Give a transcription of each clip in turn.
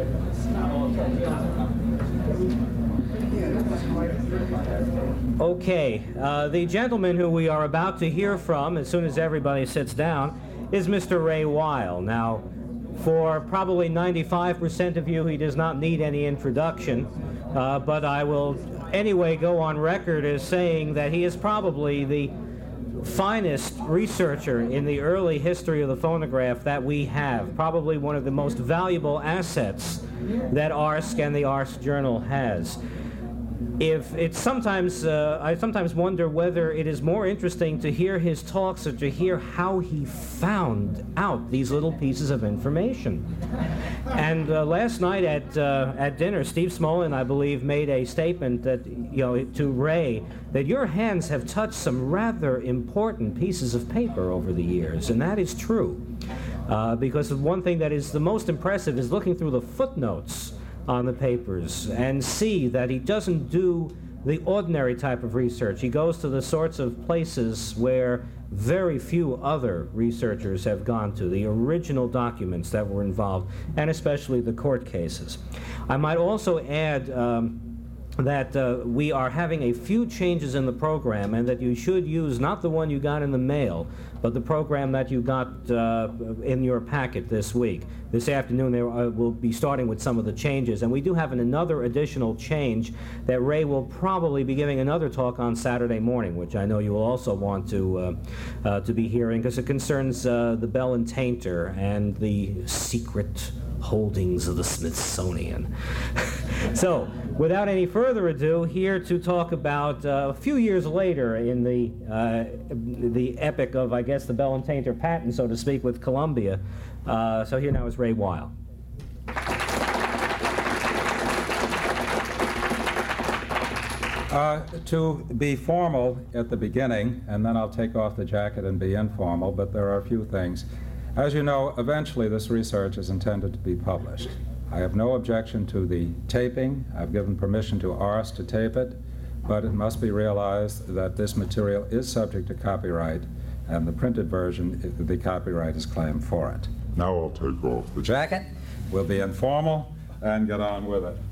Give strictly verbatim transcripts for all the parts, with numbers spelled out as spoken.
Okay, uh, the gentleman who we are about to hear from, as soon as everybody sits down, is Mister Ray Weil. Now, for probably ninety-five percent of you, he does not need any introduction, uh, but I will anyway go on record as saying that he is probably the finest researcher in the early history of the phonograph that we have, probably one of the most valuable assets that A R S C and the A R S C Journal has. If it's sometimes, uh, I sometimes wonder whether it is more interesting to hear his talks or to hear how he found out these little pieces of information. And uh, last night at uh, at dinner, Steve Smolin, I believe, made a statement that, you know, to Ray, that your hands have touched some rather important pieces of paper over the years, and that is true. Uh, because one thing that is the most impressive is looking through the footnotes on the papers and see that he doesn't do the ordinary type of research. He goes to the sorts of places where very few other researchers have gone to, the original documents that were involved, and especially the court cases. I might also add um, that uh, we are having a few changes in the program, and that you should use not the one you got in the mail, but the program that you got uh, in your packet this week. This afternoon there, uh, we'll be starting with some of the changes, and we do have an, another additional change that Ray will probably be giving another talk on Saturday morning, which I know you will also want to, uh, uh, to be hearing, because it concerns uh, the Bell and Tainter and the secret holdings of the Smithsonian. So, without any further ado, here to talk about uh, a few years later in the uh, the epic of, I guess, the Bell and Tainter patent, so to speak, with Columbia. Uh, so here now is Ray Weil. Uh, to be formal at the beginning, and then I'll take off the jacket and be informal, but there are a few things. As you know, eventually this research is intended to be published. I have no objection to the taping. I've given permission to A R S to tape it, but it must be realized that this material is subject to copyright, and the printed version, the copyright is claimed for it. Now I'll take off the jacket. We'll be informal and get on with it.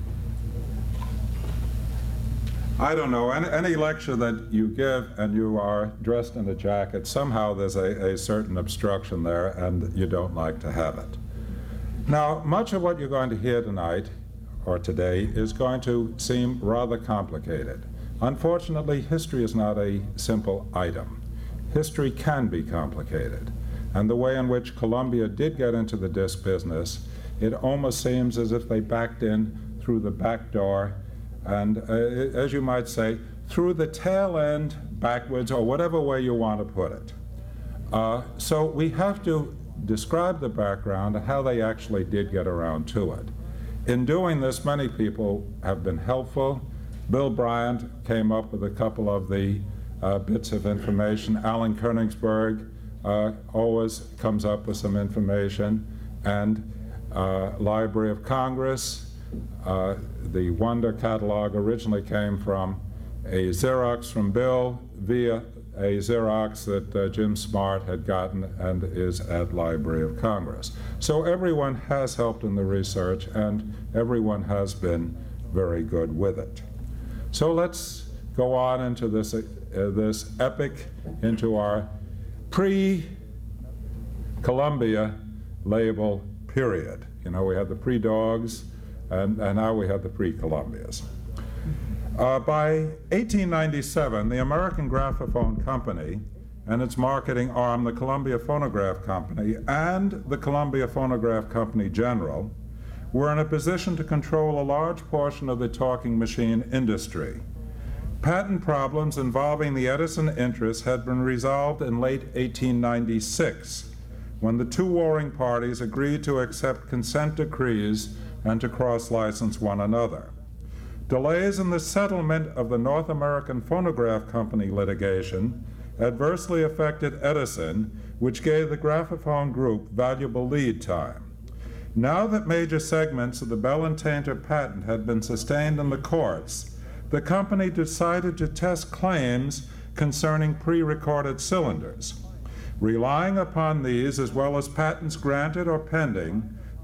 I don't know, any, any lecture that you give and you are dressed in a jacket, somehow there's a, a certain obstruction there and you don't like to have it. Now, much of what you're going to hear tonight, or today, is going to seem rather complicated. Unfortunately, history is not a simple item. History can be complicated. And the way in which Columbia did get into the disc business, it almost seems as if they backed in through the back door and, uh, as you might say, through the tail end backwards, or whatever way you want to put it. Uh, so we have to describe the background and how they actually did get around to it. In doing this, many people have been helpful. Bill Bryant came up with a couple of the uh, bits of information. Alan Koenigsberg uh, always comes up with some information. And uh, Library of Congress, uh, the Wonder catalog originally came from a Xerox from Bill via a Xerox that uh, Jim Smart had gotten and is at Library of Congress. So everyone has helped in the research and everyone has been very good with it. So let's go on into this, uh, this epic, into our pre-Columbia label period. You know, we had the pre-Dogs and, and now we have the pre-Columbias. Uh, by eighteen ninety-seven, the American Graphophone Company and its marketing arm, the Columbia Phonograph Company, and the Columbia Phonograph Company General, were in a position to control a large portion of the talking machine industry. Patent problems involving the Edison interests had been resolved in late eighteen ninety-six, when the two warring parties agreed to accept consent decrees and to cross-license one another. Delays in the settlement of the North American Phonograph Company litigation adversely affected Edison, which gave the Graphophone Group valuable lead time. Now that major segments of the Bell and Tainter patent had been sustained in the courts, the company decided to test claims concerning pre-recorded cylinders. Relying upon these, as well as patents granted or pending,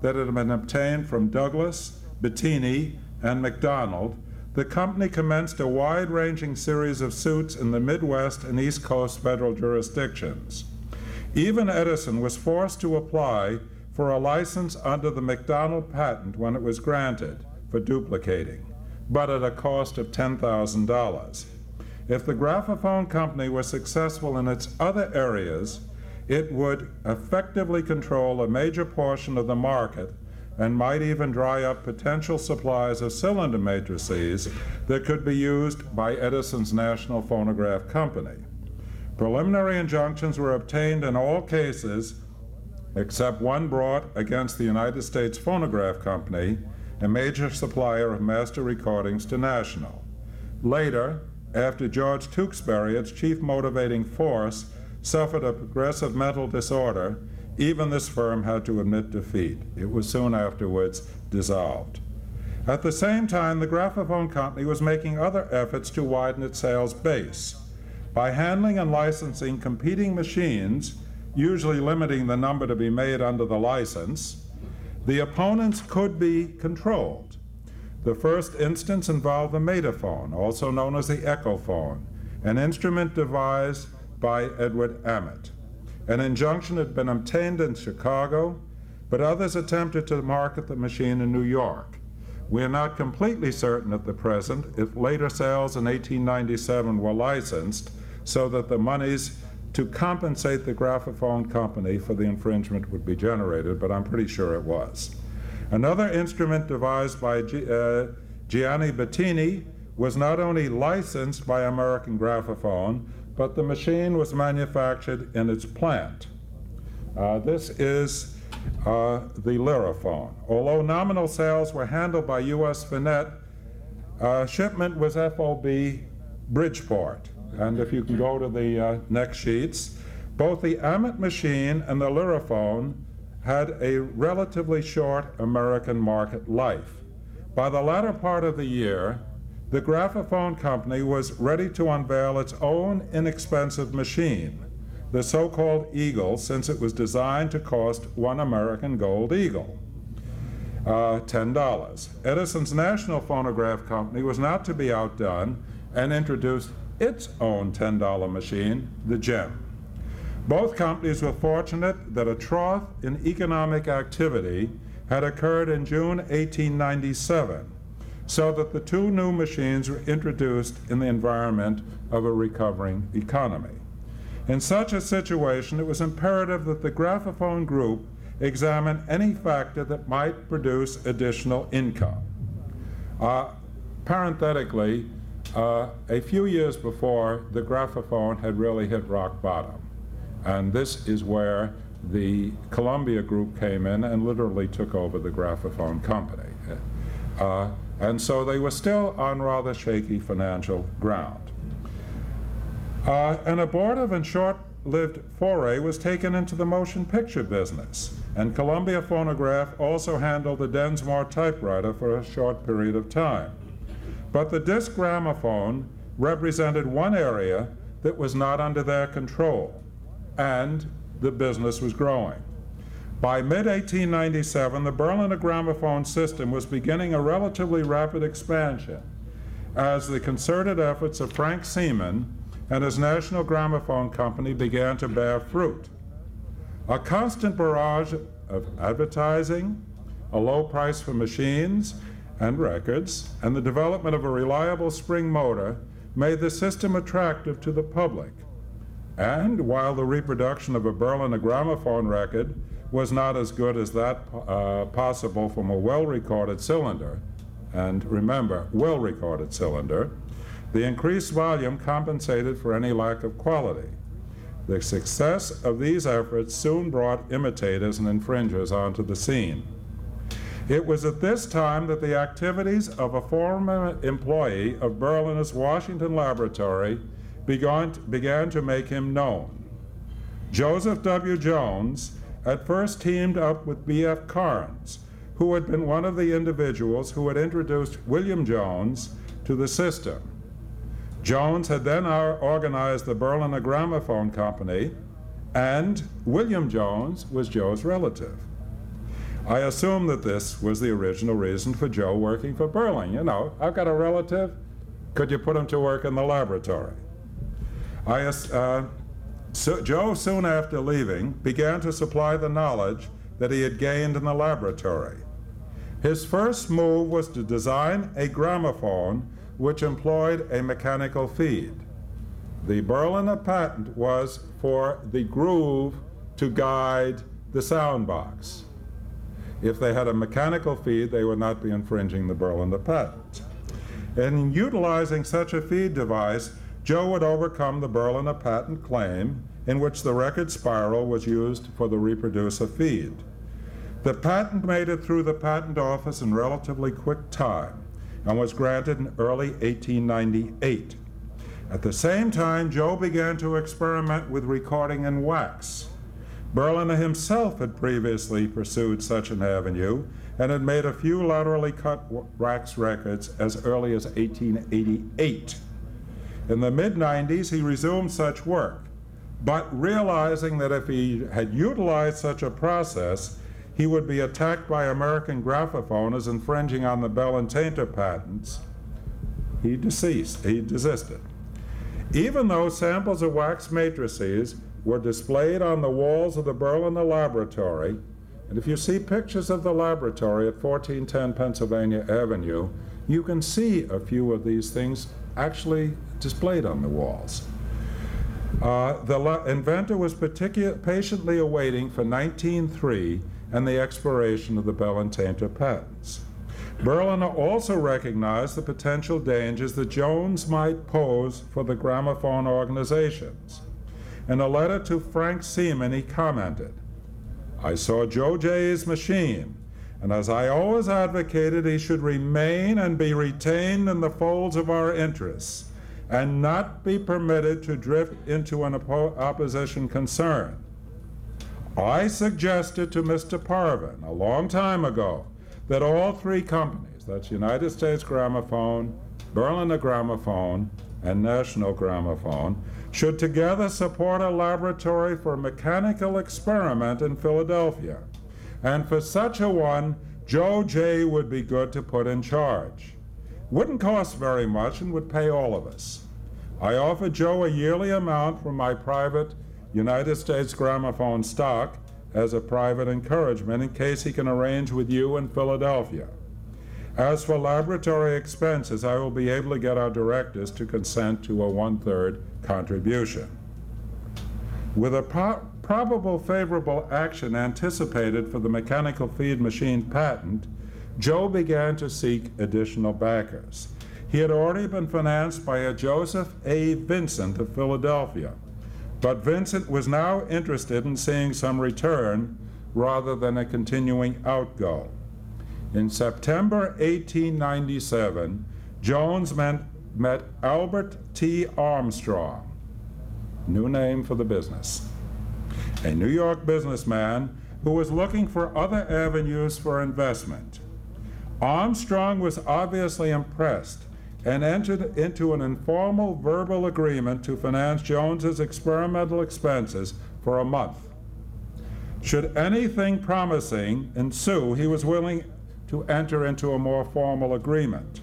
that had been obtained from Douglas, Bettini, and McDonald, the company commenced a wide-ranging series of suits in the Midwest and East Coast federal jurisdictions. Even Edison was forced to apply for a license under the McDonald patent when it was granted for duplicating, but at a cost of ten thousand dollars. If the Graphophone Company was successful in its other areas, it would effectively control a major portion of the market and might even dry up potential supplies of cylinder matrices that could be used by Edison's National Phonograph Company. Preliminary injunctions were obtained in all cases except one brought against the United States Phonograph Company, a major supplier of master recordings to National. Later, after George Tewksbury, its chief motivating force, suffered a progressive mental disorder, even this firm had to admit defeat. It was soon afterwards dissolved. At the same time, the Graphophone Company was making other efforts to widen its sales base. By handling and licensing competing machines, usually limiting the number to be made under the license, the opponents could be controlled. The first instance involved the Metaphone, also known as the Echophone, an instrument devised by Edward Ammett. An injunction had been obtained in Chicago, but others attempted to market the machine in New York. We are not completely certain at the present if later sales in eighteen ninety-seven were licensed so that the monies to compensate the Graphophone Company for the infringement would be generated, but I'm pretty sure it was. Another instrument devised by G- uh, Gianni Bettini was not only licensed by American Graphophone, but the machine was manufactured in its plant. Uh, this is uh, the Lyrophone. Although nominal sales were handled by U S Finet, uh, shipment was F O B Bridgeport. And if you can go to the uh, next sheets, both the Ammett machine and the Lyrophone had a relatively short American market life. By the latter part of the year, the Graphophone Company was ready to unveil its own inexpensive machine, the so-called Eagle, since it was designed to cost one American gold eagle, uh, ten dollars. Edison's National Phonograph Company was not to be outdone and introduced its own ten dollar machine, the Gem. Both companies were fortunate that a trough in economic activity had occurred in June eighteen ninety-seven, so that the two new machines were introduced in the environment of a recovering economy. In such a situation, it was imperative that the Graphophone Group examine any factor that might produce additional income. Uh, parenthetically, uh, a few years before, the Graphophone had really hit rock bottom. And this is where the Columbia Group came in and literally took over the Graphophone Company. Uh, And so they were still on rather shaky financial ground. Uh, an abortive and short-lived foray was taken into the motion picture business, and Columbia Phonograph also handled the Densmore typewriter for a short period of time. But the disc gramophone represented one area that was not under their control, and the business was growing. By mid eighteen ninety-seven, the Berliner gramophone system was beginning a relatively rapid expansion as the concerted efforts of Frank Seaman and his National Gramophone Company began to bear fruit. A constant barrage of advertising, a low price for machines and records, and the development of a reliable spring motor made the system attractive to the public. And while the reproduction of a Berliner gramophone record was not as good as that uh, possible from a well-recorded cylinder, and remember, well-recorded cylinder, the increased volume compensated for any lack of quality. The success of these efforts soon brought imitators and infringers onto the scene. It was at this time that the activities of a former employee of Berliner's Washington laboratory began, began to make him known. Joseph W. Jones at first teamed up with B F Carnes, who had been one of the individuals who had introduced William Jones to the system. Jones had then organized the Berliner Gramophone Company, and William Jones was Joe's relative. I assume that this was the original reason for Joe working for Berling. You know, I've got a relative, could you put him to work in the laboratory? I, uh, so Joe, soon after leaving, began to supply the knowledge that he had gained in the laboratory. His first move was to design a gramophone which employed a mechanical feed. The Berliner patent was for the groove to guide the sound box. If they had a mechanical feed, they would not be infringing the Berliner patent. In utilizing such a feed device, Joe would overcome the Berliner patent claim in which the record spiral was used for the reproducer feed. The patent made it through the patent office in relatively quick time and was granted in early eighteen ninety-eight. At the same time, Joe began to experiment with recording in wax. Berliner himself had previously pursued such an avenue and had made a few laterally cut wax records as early as eighteen eighty-eight. In the mid nineties, he resumed such work, but realizing that if he had utilized such a process, he would be attacked by American Graphophone as infringing on the Bell and Tainter patents, he deceased, he desisted. Even though samples of wax matrices were displayed on the walls of the Berliner laboratory, and if you see pictures of the laboratory at fourteen ten Pennsylvania Avenue, you can see a few of these things actually displayed on the walls. Uh, the la- inventor was particu- patiently awaiting for nineteen oh three and the expiration of the Bell and Tainter patents. Berliner also recognized the potential dangers that Jones might pose for the gramophone organizations. In a letter to Frank Seaman, he commented, "I saw Joe Jay's machine, and as I always advocated, he should remain and be retained in the folds of our interests and not be permitted to drift into an oppo- opposition concern. I suggested to Mister Parvin a long time ago that all three companies, that's United States Gramophone, Berliner Gramophone, and National Gramophone, should together support a laboratory for mechanical experiment in Philadelphia. And for such a one, Joe Jay would be good to put in charge. Wouldn't cost very much and would pay all of us. I offered Joe a yearly amount from my private United States Gramophone stock as a private encouragement in case he can arrange with you in Philadelphia. As for laboratory expenses, I will be able to get our directors to consent to a one-third contribution." With a pro- probable favorable action anticipated for the mechanical feed machine patent, Joe began to seek additional backers. He had already been financed by a Joseph A. Vincent of Philadelphia, but Vincent was now interested in seeing some return rather than a continuing outgo. In September eighteen ninety-seven, Jones met, met Albert T. Armstrong, new name for the business, a New York businessman who was looking for other avenues for investment. Armstrong was obviously impressed and entered into an informal verbal agreement to finance Jones's experimental expenses for a month. Should anything promising ensue, he was willing to enter into a more formal agreement.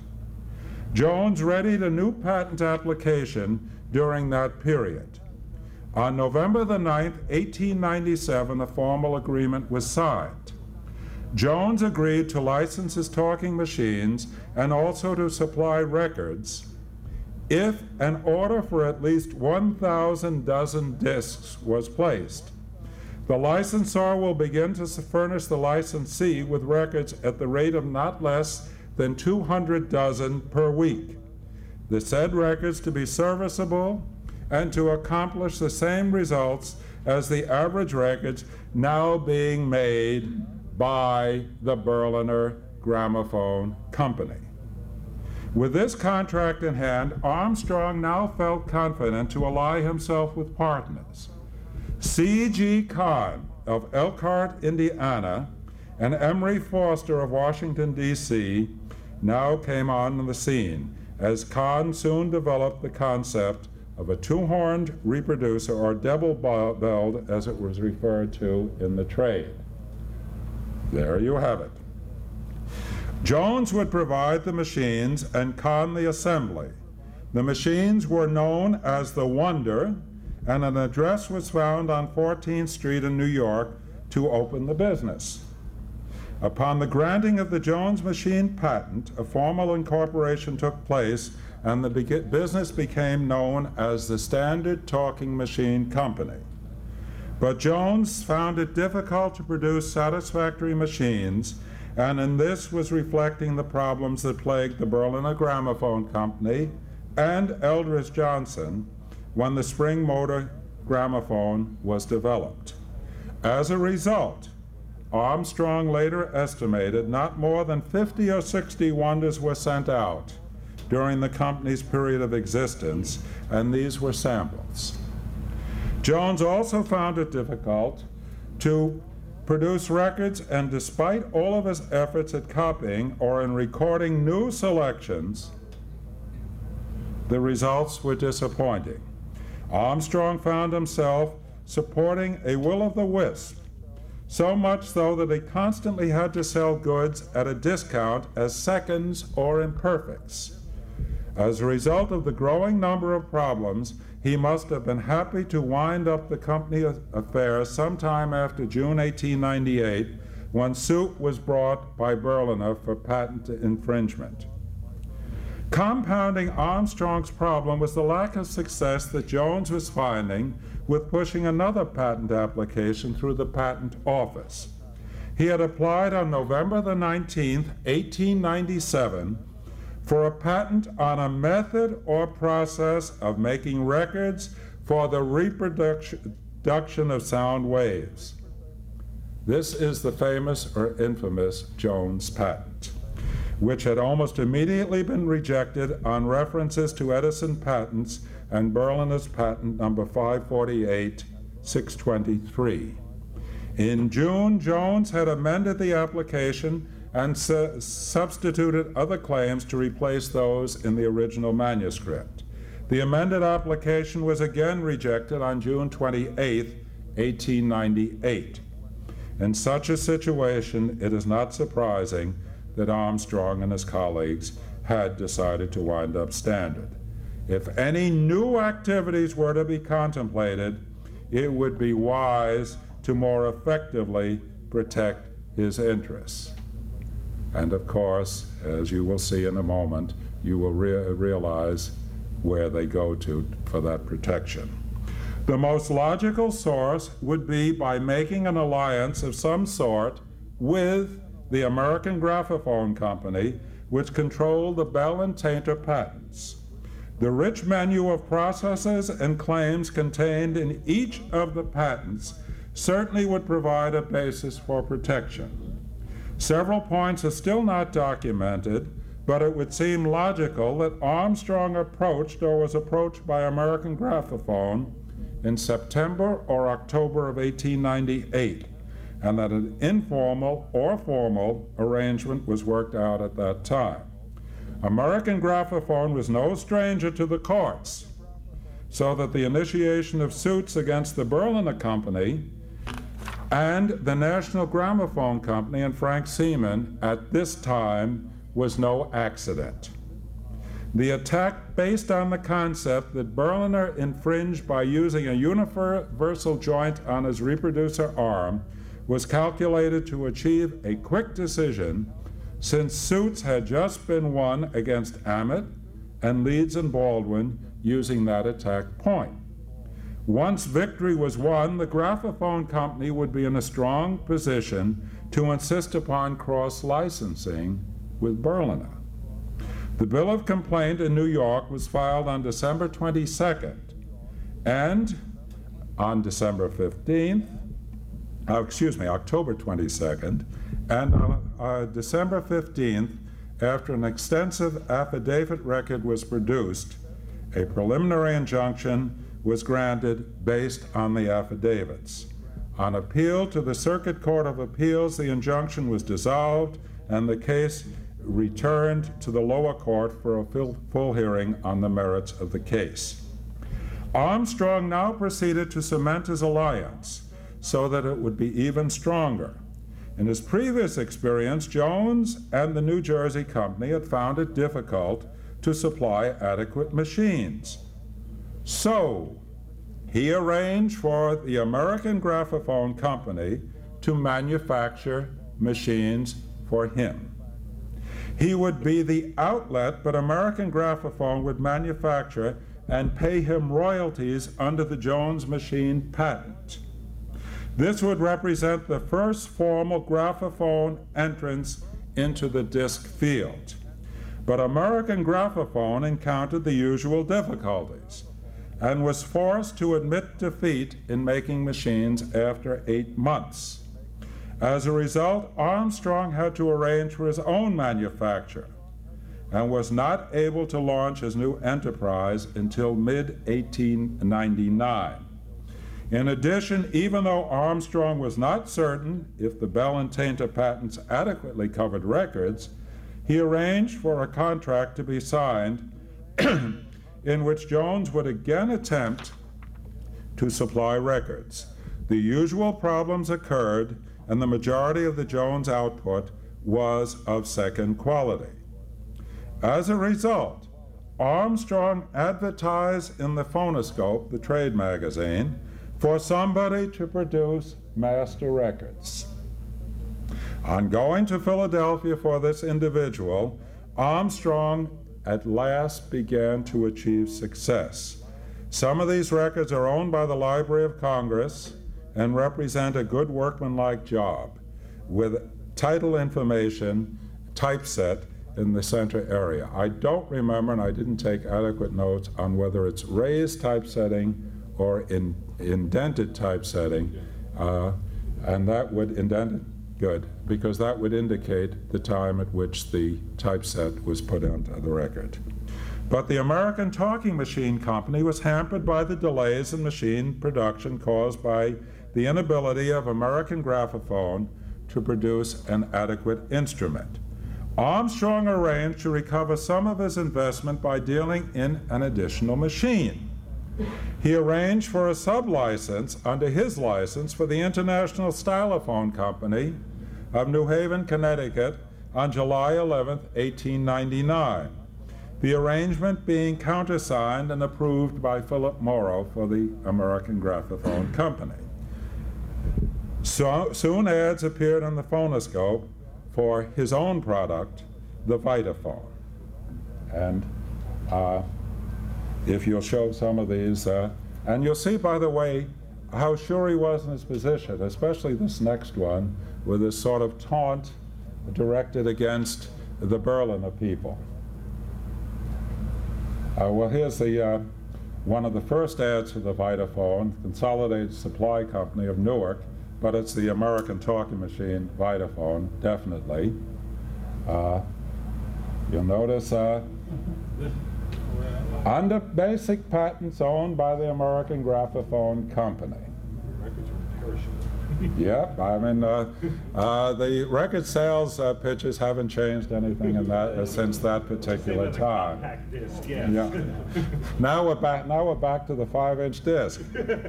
Jones readied a new patent application during that period. On November the ninth, eighteen ninety-seven, a formal agreement was signed. Jones agreed to license his talking machines and also to supply records if an order for at least one thousand dozen discs was placed. The licensor will begin to furnish the licensee with records at the rate of not less than two hundred dozen per week. The said records to be serviceable and to accomplish the same results as the average records now being made by the Berliner Gramophone Company. With this contract in hand, Armstrong now felt confident to ally himself with partners. C G Kahn of Elkhart, Indiana, and Emery Foster of Washington, D C now came on the scene, as Kahn soon developed the concept of a two-horned reproducer, or double-belled as it was referred to in the trade. There you have it. Jones would provide the machines and con the assembly. The machines were known as the Wonder, and an address was found on fourteenth Street in New York to open the business. Upon the granting of the Jones machine patent, a formal incorporation took place, and the be- business became known as the Standard Talking Machine Company. But Jones found it difficult to produce satisfactory machines, and in this was reflecting the problems that plagued the Berliner Gramophone Company and Eldridge Johnson when the spring motor gramophone was developed. As a result, Armstrong later estimated not more than fifty or sixty Wonders were sent out during the company's period of existence, and these were samples. Jones also found it difficult to produce records, and despite all of his efforts at copying or in recording new selections, the results were disappointing. Armstrong found himself supporting a will-o'-the-wisp, so much so that he constantly had to sell goods at a discount as seconds or imperfects. As a result of the growing number of problems, he must have been happy to wind up the company affairs sometime after June eighteen ninety-eight, when suit was brought by Berliner for patent infringement. Compounding Armstrong's problem was the lack of success that Jones was finding with pushing another patent application through the patent office. He had applied on November the nineteenth, eighteen ninety-seven, for a patent on a method or process of making records for the reproduction of sound waves. This is the famous or infamous Jones patent, which had almost immediately been rejected on references to Edison patents and Berliner's patent number five forty-eight six twenty-three. In June, Jones had amended the application and su- substituted other claims to replace those in the original manuscript. The amended application was again rejected on June twenty-eighth, eighteen ninety-eight. In such a situation, it is not surprising that Armstrong and his colleagues had decided to wind up Standard. If any new activities were to be contemplated, it would be wise to more effectively protect his interests. And of course, as you will see in a moment, you will re- realize where they go to for that protection. The most logical source would be by making an alliance of some sort with the American Graphophone Company, which controlled the Bell and Tainter patents. The rich menu of processes and claims contained in each of the patents certainly would provide a basis for protection. Several points are still not documented, but it would seem logical that Armstrong approached or was approached by American Graphophone in September or October of eighteen ninety-eight, and that an informal or formal arrangement was worked out at that time. American Graphophone was no stranger to the courts, so that the initiation of suits against the Berliner Company and the National Gramophone Company and Frank Seaman at this time was no accident. The attack based on the concept that Berliner infringed by using a universal joint on his reproducer arm was calculated to achieve a quick decision, since suits had just been won against Ammett and Leeds and Baldwin using that attack point. Once victory was won, the Graphophone Company would be in a strong position to insist upon cross-licensing with Berliner. The bill of complaint in New York was filed on December twenty-second, and on December fifteenth, uh, excuse me, October twenty-second, and on uh, December fifteenth, after an extensive affidavit record was produced, a preliminary injunction was granted based on the affidavits. On appeal to the Circuit Court of Appeals, the injunction was dissolved and the case returned to the lower court for a full, full hearing on the merits of the case. Armstrong now proceeded to cement his alliance so that it would be even stronger. In his previous experience, Jones and the New Jersey company had found it difficult to supply adequate machines. So, he arranged for the American Graphophone Company to manufacture machines for him. He would be the outlet, but American Graphophone would manufacture and pay him royalties under the Jones machine patent. This would represent the first formal graphophone entrance into the disc field. But American Graphophone encountered the usual difficulties and was forced to admit defeat in making machines after eight months. As a result, Armstrong had to arrange for his own manufacture and was not able to launch his new enterprise until mid eighteen ninety-nine. In addition, even though Armstrong was not certain if the Bell and Tainter patents adequately covered records, he arranged for a contract to be signed in which Jones would again attempt to supply records. The usual problems occurred, and the majority of the Jones output was of second quality. As a result, Armstrong advertised in the Phonoscope, the trade magazine, for somebody to produce master records. On going to Philadelphia for this individual, Armstrong at last began to achieve success. Some of these records are owned by the Library of Congress and represent a good workmanlike job with title information typeset in the center area. I don't remember, and I didn't take adequate notes on whether it's raised typesetting or in indented typesetting, uh, and that would indented, good, because that would indicate the time at which the typeset was put onto the record. But the American Talking Machine Company was hampered by the delays in machine production caused by the inability of American Graphophone to produce an adequate instrument. Armstrong arranged to recover some of his investment by dealing in an additional machine. He arranged for a sublicense under his license for the International Stylophone Company of New Haven, Connecticut on July eleventh, eighteen ninety-nine. The arrangement being countersigned and approved by Philip Morrow for the American Graphophone Company. So, soon ads appeared on the Phonoscope for his own product, the Vitaphone. And uh, if you'll show some of these, uh, and you'll see, by the way, how sure he was in his position, especially this next one, with this sort of taunt directed against the Berliner people. Uh, well, here's the uh, one of the first ads for the Vitaphone, Consolidated Supply Company of Newark, but it's the American Talking Machine Vitaphone, definitely. Uh, you'll notice uh, under basic patents owned by the American Graphophone Company. Records are perishable. Yep, I mean, uh, uh, the record sales uh, pitches haven't changed anything in that uh, since that particular time. Compact disc, yes. Yeah. Now we're back. Now we're back to the five-inch disc.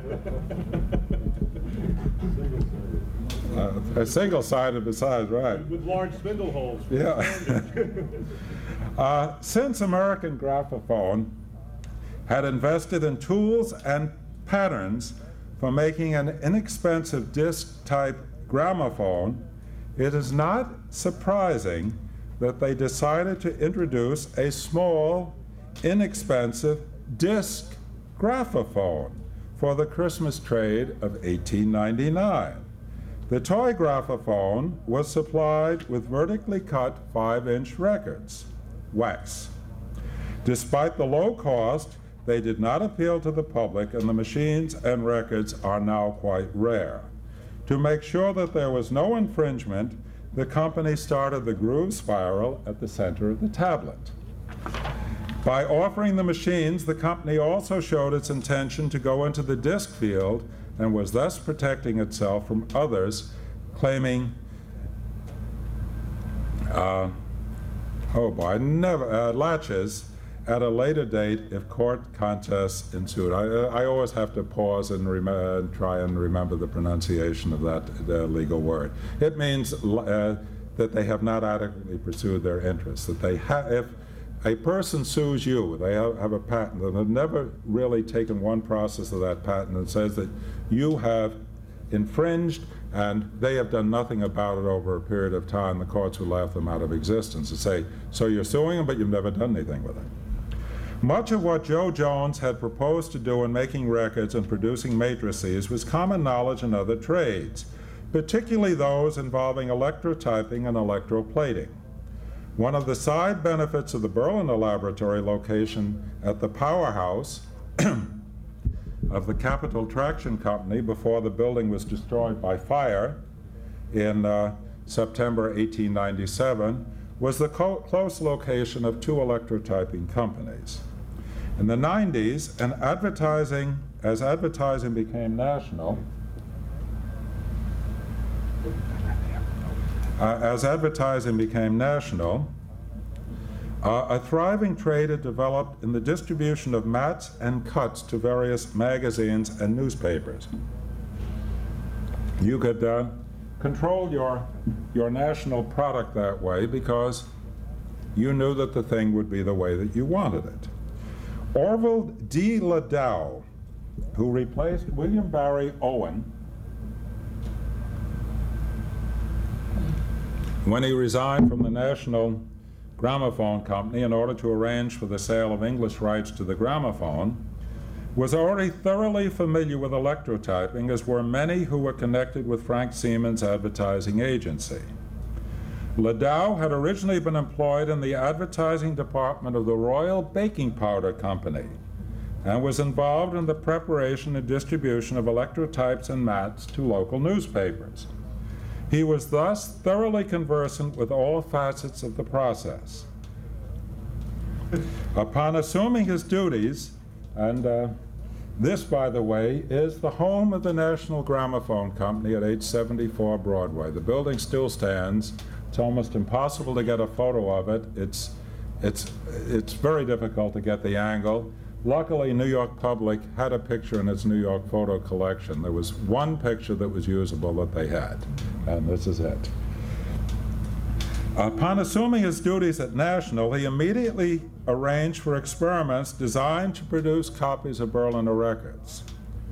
Uh, a single-sided, besides, right? With large spindle holes. Yeah. uh, since American Graphophone had invested in tools and patterns for making an inexpensive disc-type gramophone, it is not surprising that they decided to introduce a small, inexpensive disc graphophone for the Christmas trade of eighteen ninety-nine. The toy graphophone was supplied with vertically cut five-inch records, wax. Despite the low cost, they did not appeal to the public, and the machines and records are now quite rare. To make sure that there was no infringement, the company started the groove spiral at the center of the tablet. By offering the machines, the company also showed its intention to go into the disc field and was thus protecting itself from others claiming, uh, oh boy, never, uh, latches at a later date if court contests ensued. I, I always have to pause and rem- try and remember the pronunciation of that uh, legal word. It means uh, that they have not adequately pursued their interests. That they ha- if a person sues you, they have, have a patent, and have never really taken one process of that patent and says that you have infringed and they have done nothing about it over a period of time, the courts would laugh them out of existence and say, so you're suing them, but you've never done anything with it. Much of what Joe Jones had proposed to do in making records and producing matrices was common knowledge in other trades, particularly those involving electrotyping and electroplating. One of the side benefits of the Berliner laboratory location at the powerhouse of the Capital Traction Company before the building was destroyed by fire in uh, September eighteen ninety-seven was the co- close location of two electrotyping companies. In the nineties, and advertising, as advertising became national, uh, as advertising became national, Uh, a thriving trade had developed in the distribution of mats and cuts to various magazines and newspapers. You could uh, control your, your national product that way because you knew that the thing would be the way that you wanted it. Orville D. Ladow, who replaced William Barry Owen when he resigned from the National Gramophone Company in order to arrange for the sale of English rights to the gramophone, was already thoroughly familiar with electrotyping, as were many who were connected with Frank Siemens' advertising agency. Ladow had originally been employed in the advertising department of the Royal Baking Powder Company and was involved in the preparation and distribution of electrotypes and mats to local newspapers. He was thus thoroughly conversant with all facets of the process. Upon assuming his duties, and uh, this, by the way, is the home of the National Gramophone Company at eight seventy-four Broadway. The building still stands. It's almost impossible to get a photo of it. It's, it's, it's very difficult to get the angle. Luckily, New York Public had a picture in its New York photo collection. There was one picture that was usable that they had, and this is it. Upon assuming his duties at National, he immediately arranged for experiments designed to produce copies of Berliner records,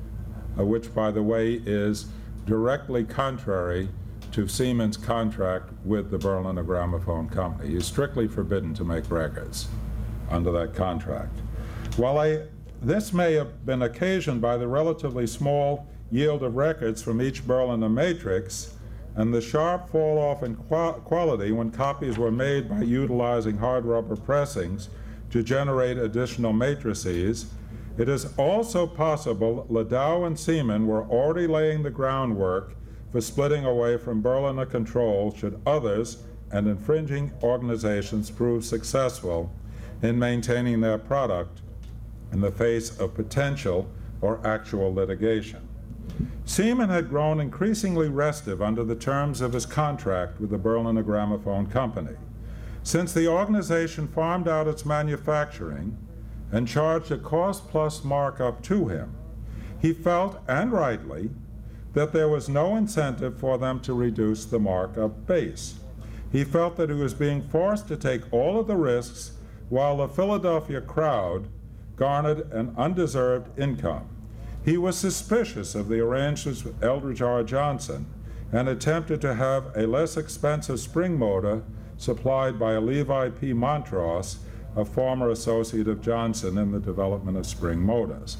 uh, which, by the way, is directly contrary to Siemens' contract with the Berliner Gramophone Company. He's strictly forbidden to make records under that contract. While I, this may have been occasioned by the relatively small yield of records from each Berliner matrix and the sharp fall-off in qu- quality when copies were made by utilizing hard rubber pressings to generate additional matrices, it is also possible Ladow and Siemens were already laying the groundwork for splitting away from Berliner control should others and infringing organizations prove successful in maintaining their product in the face of potential or actual litigation. Siemens had grown increasingly restive under the terms of his contract with the Berliner Gramophone Company. Since the organization farmed out its manufacturing and charged a cost-plus markup to him, he felt, and rightly, that there was no incentive for them to reduce the markup base. He felt that he was being forced to take all of the risks while the Philadelphia crowd garnered an undeserved income. He was suspicious of the arrangements with Eldridge R. Johnson and attempted to have a less expensive spring motor supplied by Levi P. Montross, a former associate of Johnson in the development of spring motors.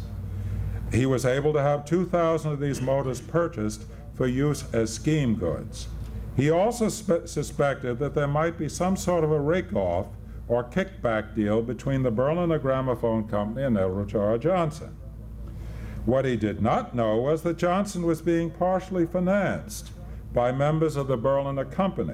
He was able to have two thousand of these motors purchased for use as scheme goods. He also spe- suspected that there might be some sort of a rake-off or kickback deal between the Berliner Gramophone Company and Eldridge R. Johnson. What he did not know was that Johnson was being partially financed by members of the Berliner Company,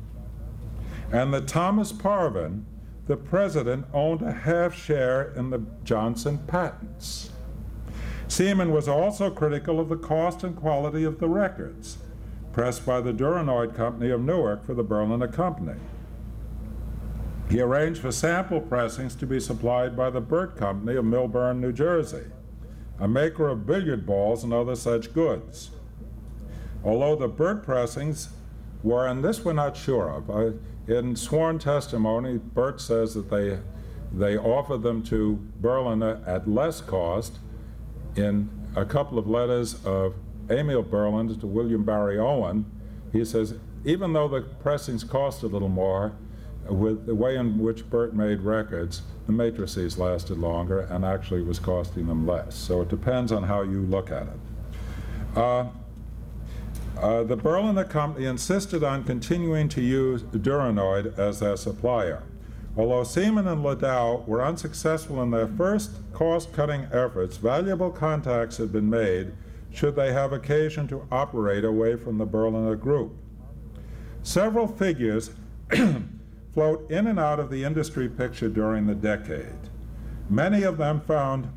and that Thomas Parvin, the president, owned a half share in the Johnson patents. Siemens was also critical of the cost and quality of the records pressed by the Duranoid Company of Newark for the Berliner Company. He arranged for sample pressings to be supplied by the Burt Company of Millburn, New Jersey, a maker of billiard balls and other such goods. Although the Burt pressings were, and this we're not sure of, uh, in sworn testimony, Burt says that they, they offered them to Berliner at less cost. In a couple of letters of Emil Berliner to William Barry Owen, he says, even though the pressings cost a little more, with the way in which Burt made records, the matrices lasted longer and actually was costing them less. So it depends on how you look at it. Uh, uh, the Berliner Company insisted on continuing to use Duranoid as their supplier. Although Siemens and Ladau were unsuccessful in their first cost-cutting efforts, valuable contacts had been made should they have occasion to operate away from the Berliner Group. Several figures float in and out of the industry picture during the decade. Many of them found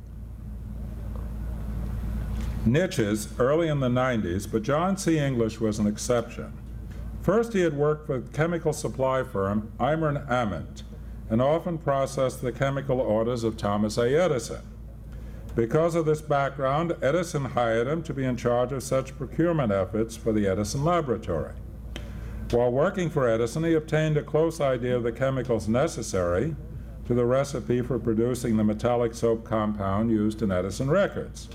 niches early in the nineties, but John C. English was an exception. First, he had worked for the chemical supply firm Eimer and Ament, and often processed the chemical orders of Thomas A. Edison. Because of this background, Edison hired him to be in charge of such procurement efforts for the Edison Laboratory. While working for Edison, he obtained a close idea of the chemicals necessary to the recipe for producing the metallic soap compound used in Edison records.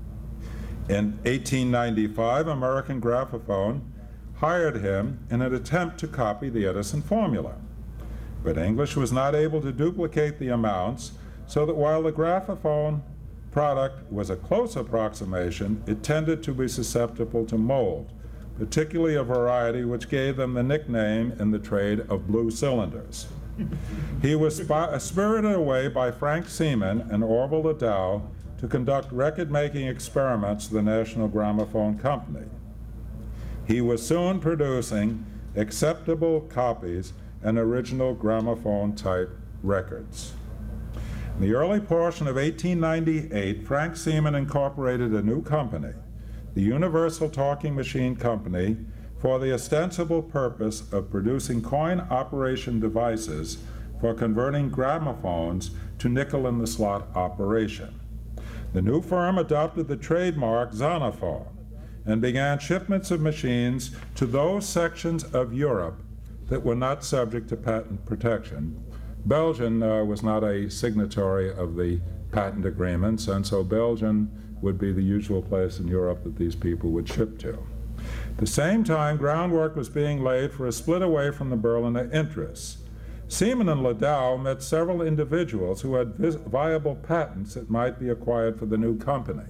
In eighteen ninety-five, American Graphophone hired him in an attempt to copy the Edison formula. But English was not able to duplicate the amounts, so that while the Graphophone product was a close approximation, it tended to be susceptible to mold, particularly a variety which gave them the nickname in the trade of blue cylinders. He was sp- spirited away by Frank Seaman and Orville Ladau to conduct record-making experiments for the National Gramophone Company. He was soon producing acceptable copies and original gramophone-type records. In the early portion of eighteen ninety-eight, Frank Seaman incorporated a new company, the Universal Talking Machine Company, for the ostensible purpose of producing coin operation devices for converting gramophones to nickel-in-the-slot operation. The new firm adopted the trademark Zonophone and began shipments of machines to those sections of Europe that were not subject to patent protection. Belgium uh, was not a signatory of the patent agreements, and so Belgium would be the usual place in Europe that these people would ship to. At the same time, groundwork was being laid for a split away from the Berliner interests. Seaman and Ladau met several individuals who had vis- viable patents that might be acquired for the new company.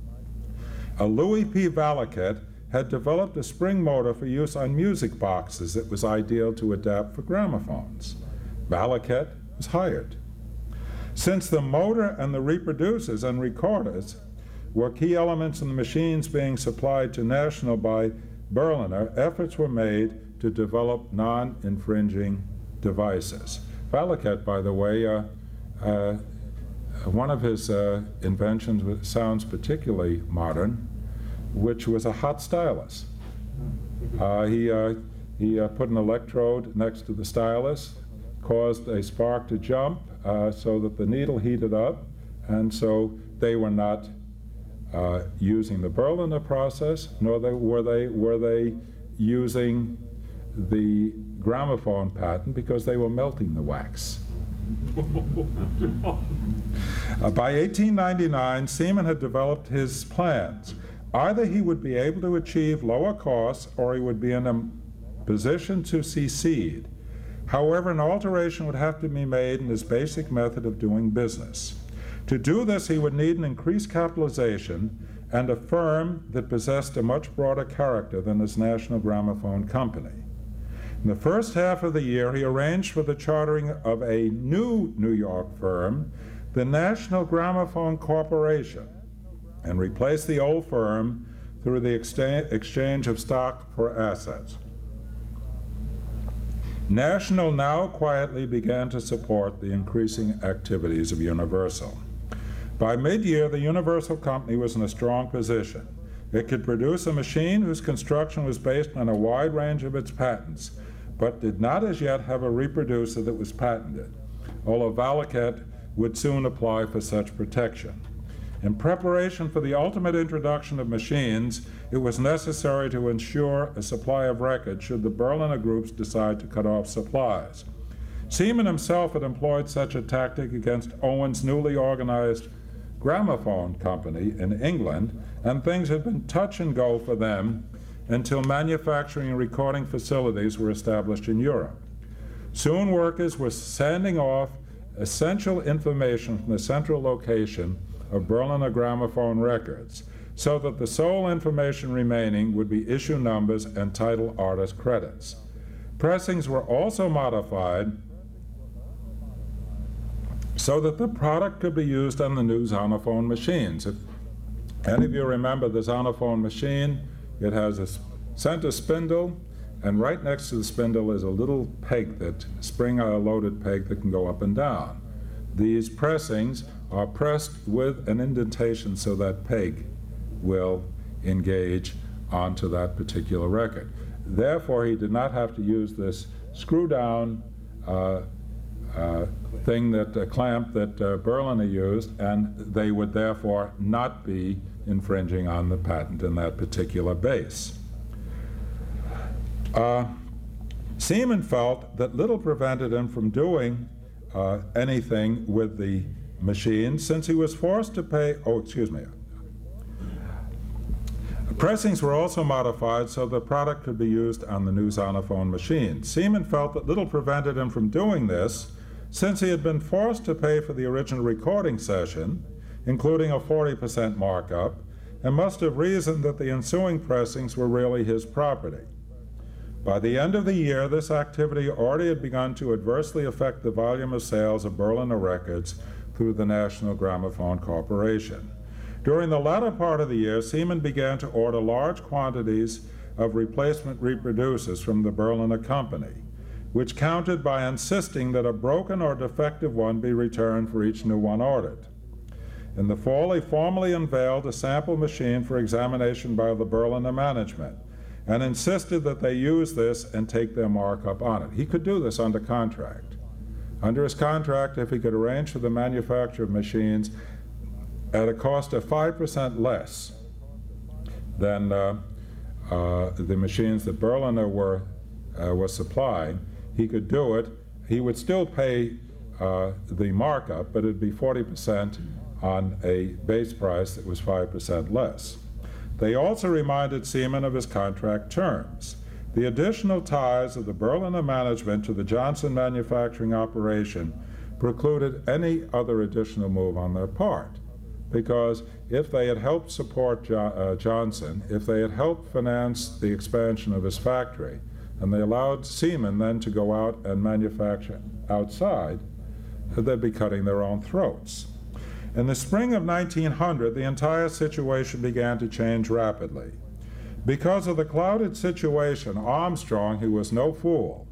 A Louis P. Valaket had developed a spring motor for use on music boxes that was ideal to adapt for gramophones. Valaket was hired. Since the motor and the reproducers and recorders were key elements in the machines being supplied to National by Berliner, efforts were made to develop non-infringing devices. Valaket, by the way, uh, uh, one of his uh, inventions sounds particularly modern, which was a hot stylus. Uh, he uh, he uh, put an electrode next to the stylus, caused a spark to jump uh, so that the needle heated up, and so they were not uh, using the Berliner process, nor they, were they were they using the gramophone patent, because they were melting the wax. uh, by eighteen ninety-nine, Seaman had developed his plans. Either he would be able to achieve lower costs, or he would be in a position to secede. However, an alteration would have to be made in his basic method of doing business. To do this, he would need an increased capitalization and a firm that possessed a much broader character than his National Gramophone Company. In the first half of the year, he arranged for the chartering of a new New York firm, the National Gramophone Corporation, and replaced the old firm through the exta- exchange of stock for assets. National now quietly began to support the increasing activities of Universal. By mid-year, the Universal Company was in a strong position. It could produce a machine whose construction was based on a wide range of its patents, but did not as yet have a reproducer that was patented, although Valiquette would soon apply for such protection. In preparation for the ultimate introduction of machines, it was necessary to ensure a supply of records should the Berliner groups decide to cut off supplies. Seaman himself had employed such a tactic against Owen's newly organized gramophone company in England, and things had been touch and go for them until manufacturing and recording facilities were established in Europe. Soon workers were sending off essential information from the central location of Berliner gramophone records, so that the sole information remaining would be issue numbers and title artist credits. Pressings were also modified so that the product could be used on the new Zonophone machines. If any of you remember the Zonophone machine, it has a center spindle, and right next to the spindle is a little peg, that spring-loaded peg that can go up and down. These pressings are pressed with an indentation so that peg will engage onto that particular record. Therefore, he did not have to use this screw-down uh, uh, thing, that uh, clamp that uh, Berliner used, and they would therefore not be infringing on the patent in that particular base. Uh, Seaman felt that little prevented him from doing uh, anything with the machine, since he was forced to pay, oh, excuse me. Pressings were also modified so the product could be used on the new Zonophone machine. Seaman felt that little prevented him from doing this, since he had been forced to pay for the original recording session, including a forty percent markup, and must have reasoned that the ensuing pressings were really his property. By the end of the year, this activity already had begun to adversely affect the volume of sales of Berliner records through the National Gramophone Corporation. During the latter part of the year, Seaman began to order large quantities of replacement reproducers from the Berliner company, which counted by insisting that a broken or defective one be returned for each new one ordered. In the fall, he formally unveiled a sample machine for examination by the Berliner management, and insisted that they use this and take their markup on it. He could do this under contract. Under his contract, if he could arrange for the manufacture of machines at a cost of five percent less than uh, uh, the machines that Berliner were, uh, was supplying, he could do it. He would still pay uh, the markup, but it'd be forty percent on a base price that was five percent less. They also reminded Seaman of his contract terms. The additional ties of the Berliner management to the Johnson manufacturing operation precluded any other additional move on their part, because if they had helped support jo- uh, Johnson, if they had helped finance the expansion of his factory, and they allowed Seaman then to go out and manufacture outside, they'd be cutting their own throats. In the spring of nineteen hundred, the entire situation began to change rapidly. Because of the clouded situation, Armstrong, who was no fool,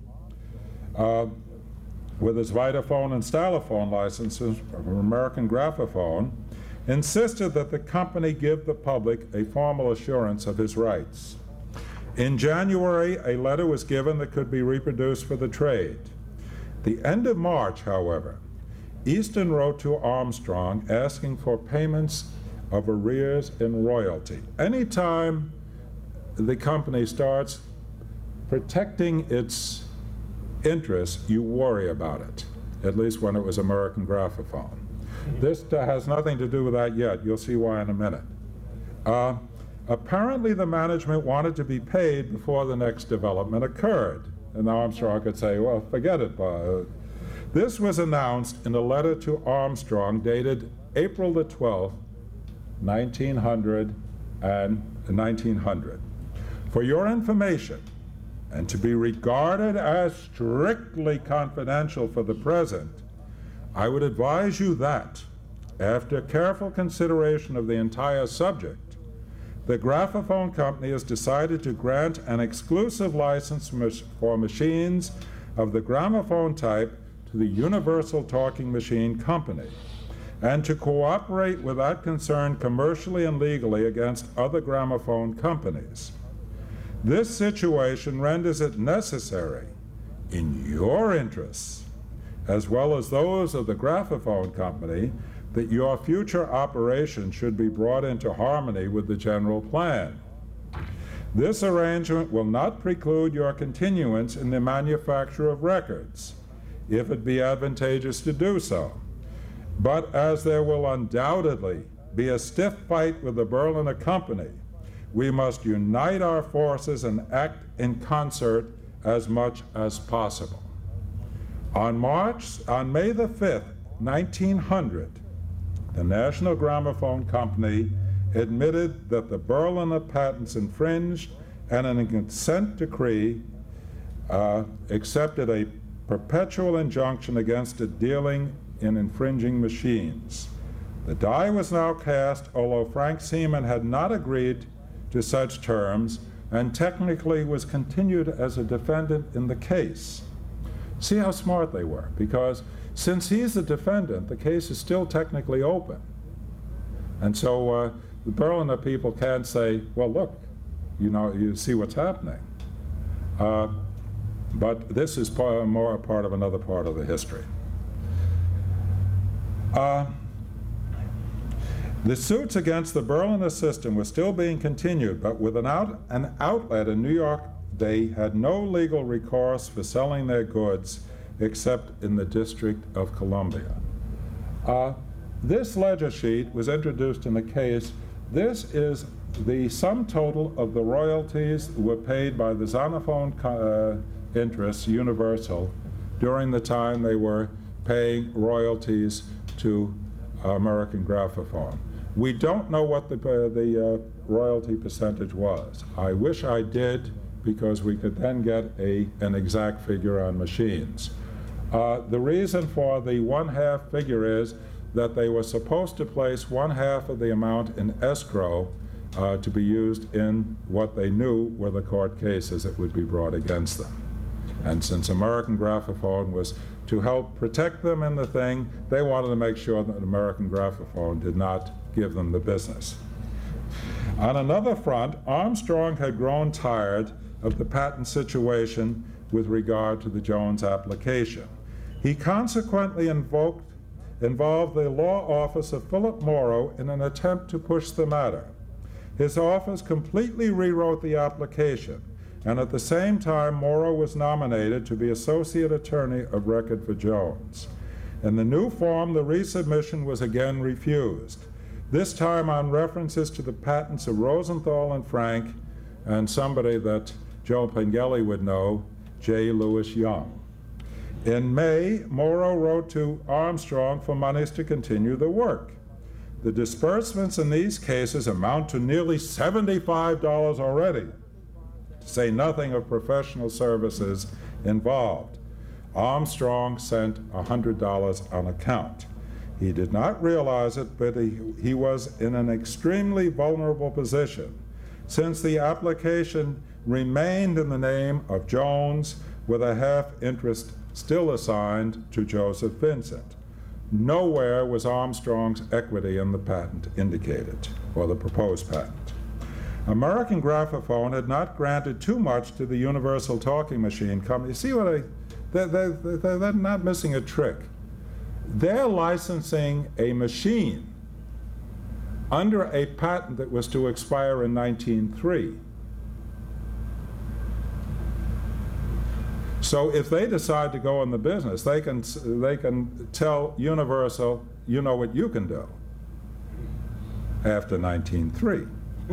uh, with his Vitaphone and Stylophone licenses from American Graphophone, insisted that the company give the public a formal assurance of his rights. In January, a letter was given that could be reproduced for the trade. The end of March, however, Easton wrote to Armstrong asking for payments of arrears in royalty. Anytime the company starts protecting its interests, you worry about it, at least when it was American Graphophone. This uh, has nothing to do with that yet. You'll see why in a minute. Uh, apparently the management wanted to be paid before the next development occurred. And Armstrong could say, well, forget it, Bob. This was announced in a letter to Armstrong dated April the twelfth, nineteen hundred. For your information, and to be regarded as strictly confidential for the present, I would advise you that, after careful consideration of the entire subject, the Graphophone Company has decided to grant an exclusive license for machines of the gramophone type to the Universal Talking Machine Company, and to cooperate with that concern commercially and legally against other gramophone companies. This situation renders it necessary in your interests, as well as those of the Graphophone Company, that your future operation should be brought into harmony with the general plan. This arrangement will not preclude your continuance in the manufacture of records, if it be advantageous to do so. But as there will undoubtedly be a stiff fight with the Berliner Company, we must unite our forces and act in concert as much as possible. On March, on May the fifth, nineteen hundred, the National Gramophone Company admitted that the Berliner patents infringed, and in a consent decree uh, accepted a perpetual injunction against it dealing in infringing machines. The die was now cast, although Frank Seaman had not agreed to such terms and technically was continued as a defendant in the case. See how smart they were, because since he's the defendant, the case is still technically open. And so uh, the Berliner people can't say, well, look, you know, you see what's happening. Uh, but this is part, more a part of another part of the history. Uh, the suits against the Berliner system were still being continued, but with an, out, an outlet in New York, they had no legal recourse for selling their goods except in the District of Columbia. Uh, this ledger sheet was introduced in the case. This is the sum total of the royalties that were paid by the Zonophone uh, interests, Universal, during the time they were paying royalties to uh, American Graphophone. We don't know what the, uh, the uh, royalty percentage was. I wish I did, because we could then get a, an exact figure on machines. Uh, the reason for the one-half figure is that they were supposed to place one half of the amount in escrow uh, to be used in what they knew were the court cases that would be brought against them. And since American Graphophone was to help protect them in the thing, they wanted to make sure that American Graphophone did not give them the business. On another front, Armstrong had grown tired of the patent situation with regard to the Jones application. He consequently invoked, involved the law office of Philip Morrow in an attempt to push the matter. His office completely rewrote the application, and at the same time Morrow was nominated to be Associate Attorney of Record for Jones. In the new form, the resubmission was again refused, this time on references to the patents of Rosenthal and Frank and somebody that Joe Pengelly would know, J. Lewis Young. In May, Morrow wrote to Armstrong for monies to continue the work. The disbursements in these cases amount to nearly seventy-five dollars already, to say nothing of professional services involved. Armstrong sent one hundred dollars on account. He did not realize it, but he, he was in an extremely vulnerable position, since the application remained in the name of Jones with a half interest still assigned to Joseph Vincent. Nowhere was Armstrong's equity in the patent indicated, or the proposed patent. American Graphophone had not granted too much to the Universal Talking Machine Company. See what I, they're, they're, they're not missing a trick. They're licensing a machine under a patent that was to expire in nineteen oh three. So if they decide to go in the business, they can, they can tell Universal, you know what you can do after nineteen oh three,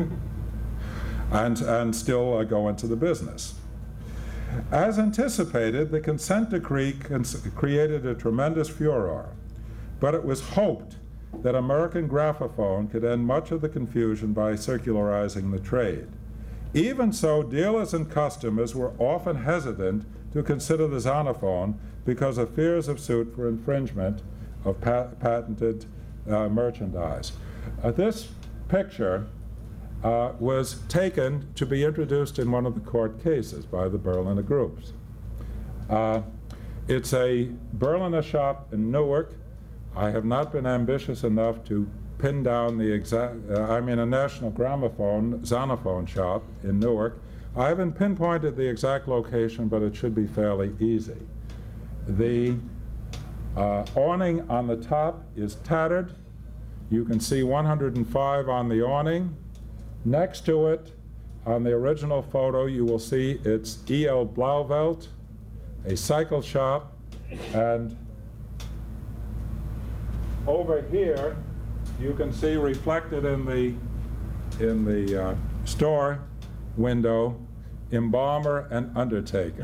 and, and still uh, go into the business. As anticipated, the consent decree cons- created a tremendous furor, but it was hoped that American Graphophone could end much of the confusion by circularizing the trade. Even so, dealers and customers were often hesitant to consider the Zonophone because of fears of suit for infringement of pat- patented uh, merchandise. Uh, this picture uh, was taken to be introduced in one of the court cases by the Berliner groups. Uh, it's a Berliner shop in Newark. I have not been ambitious enough to pin down the exact, uh, I mean a National Gramophone, Zonophone shop in Newark. I haven't pinpointed the exact location, but it should be fairly easy. The uh, awning on the top is tattered. You can see one hundred five on the awning. Next to it, on the original photo, you will see it's E L Blauvelt, a cycle shop, and over here, you can see reflected in the in the uh, store window, embalmer and undertaker.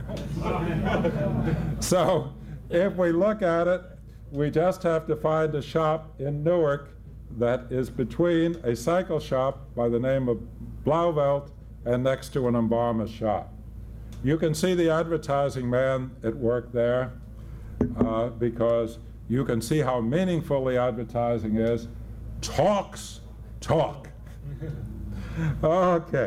So if we look at it, we just have to find a shop in Newark that is between a cycle shop by the name of Blauvelt and next to an embalmer's shop. You can see the advertising man at work there uh, because you can see how meaningful the advertising is. Talks, talk. Okay.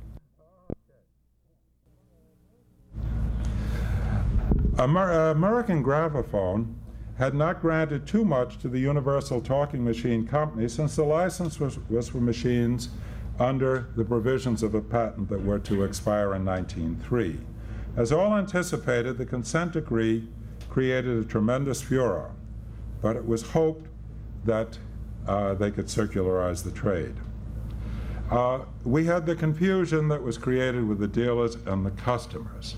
Amer- American Graphophone had not granted too much to the Universal Talking Machine Company since the license was, was for machines under the provisions of a patent that were to expire in nineteen oh three. As all anticipated, the consent decree created a tremendous furor, but it was hoped that uh, they could circularize the trade. Uh, we had the confusion that was created with the dealers and the customers.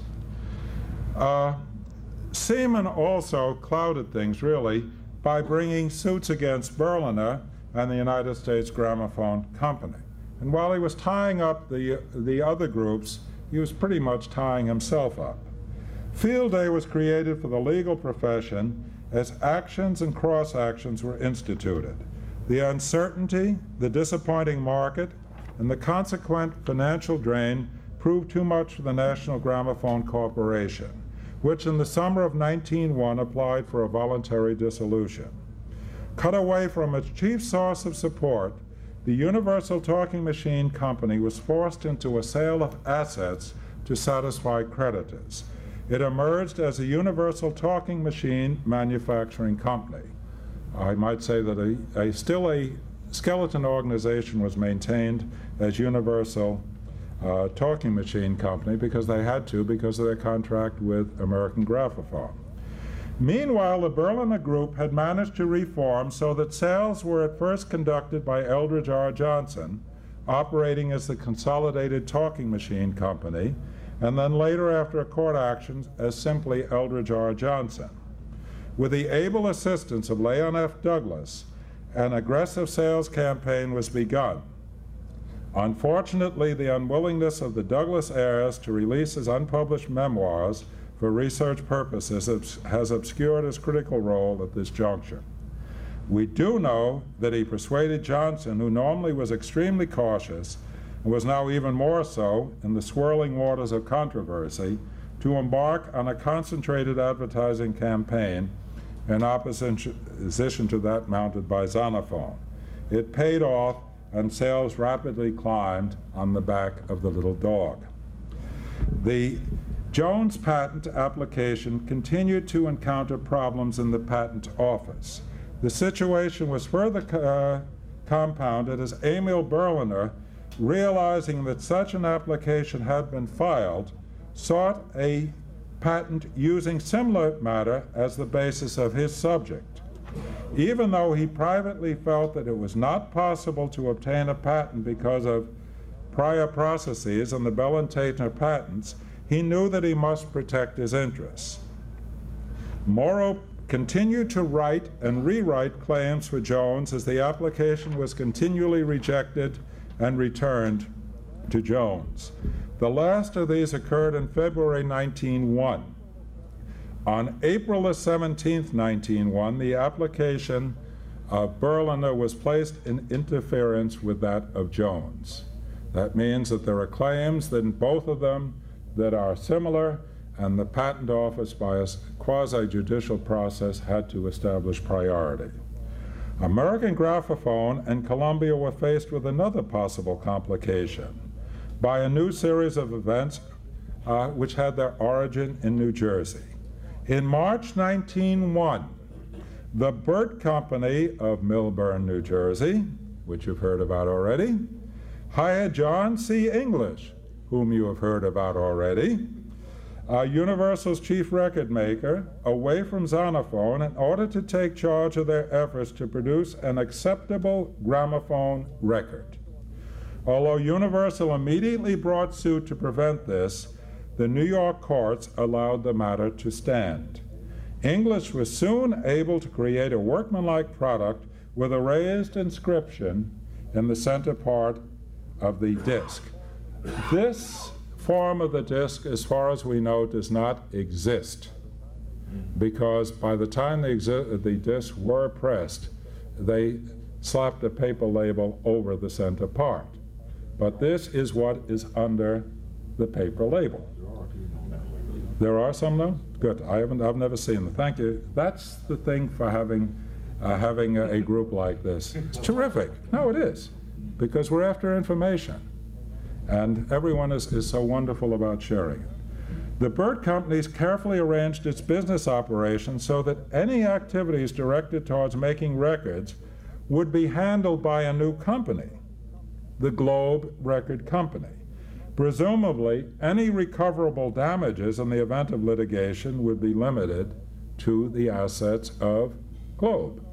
Uh, Siemens also clouded things, really, by bringing suits against Berliner and the United States Gramophone Company. And while he was tying up the, the other groups, he was pretty much tying himself up. Field Day was created for the legal profession as actions and cross-actions were instituted. The uncertainty, the disappointing market, and the consequent financial drain proved too much for the National Gramophone Corporation, which in the summer of nineteen oh one applied for a voluntary dissolution. Cut away from its chief source of support, the Universal Talking Machine Company was forced into a sale of assets to satisfy creditors. It emerged as a Universal Talking Machine Manufacturing Company. I might say that a, a still a skeleton organization was maintained as Universal Uh, Talking Machine Company because they had to because of their contract with American Graphophone. Meanwhile, the Berliner Group had managed to reform so that sales were at first conducted by Eldridge R. Johnson, operating as the Consolidated Talking Machine Company, and then later, after a court action, as simply Eldridge R. Johnson. With the able assistance of Leon F. Douglas, an aggressive sales campaign was begun. Unfortunately, the unwillingness of the Douglas heirs to release his unpublished memoirs for research purposes has obscured his critical role at this juncture. We do know that he persuaded Johnson, who normally was extremely cautious, and was now even more so in the swirling waters of controversy, to embark on a concentrated advertising campaign in opposition to that mounted by Zonophone. It paid off, and sales rapidly climbed on the back of the little dog. The Jones patent application continued to encounter problems in the patent office. The situation was further uh, compounded as Emil Berliner, realizing that such an application had been filed, sought a patent using similar matter as the basis of his subject. Even though he privately felt that it was not possible to obtain a patent because of prior processes and the Bell and Taitner patents, he knew that he must protect his interests. Morrow continued to write and rewrite claims for Jones as the application was continually rejected and returned to Jones. The last of these occurred in February nineteen oh one. On April the seventeenth, nineteen oh one, the application of Berliner was placed in interference with that of Jones. That means that there are claims that in both of them that are similar, and the patent office, by a quasi-judicial process, had to establish priority. American Graphophone and Columbia were faced with another possible complication by a new series of events uh, which had their origin in New Jersey. In March nineteen oh one, the Burt Company of Millburn, New Jersey, which you've heard about already, hired John C. English, whom you have heard about already, uh, Universal's chief record maker, away from Zonophone in order to take charge of their efforts to produce an acceptable gramophone record. Although Universal immediately brought suit to prevent this, the New York courts allowed the matter to stand. English was soon able to create a workmanlike product with a raised inscription in the center part of the disc. This form of the disc, as far as we know, does not exist, because by the time the, exi- the discs were pressed, they slapped a paper label over the center part. But this is what is under the paper label. There are some though? Good. I haven't, I've never seen them. Thank you. That's the thing for having, uh, having a, a group like this. It's terrific. No, it is. Because we're after information. And everyone is, is so wonderful about sharing it. The Burt Companies carefully arranged its business operations so that any activities directed towards making records would be handled by a new company, the Globe Record Company. Presumably, any recoverable damages in the event of litigation would be limited to the assets of Globe.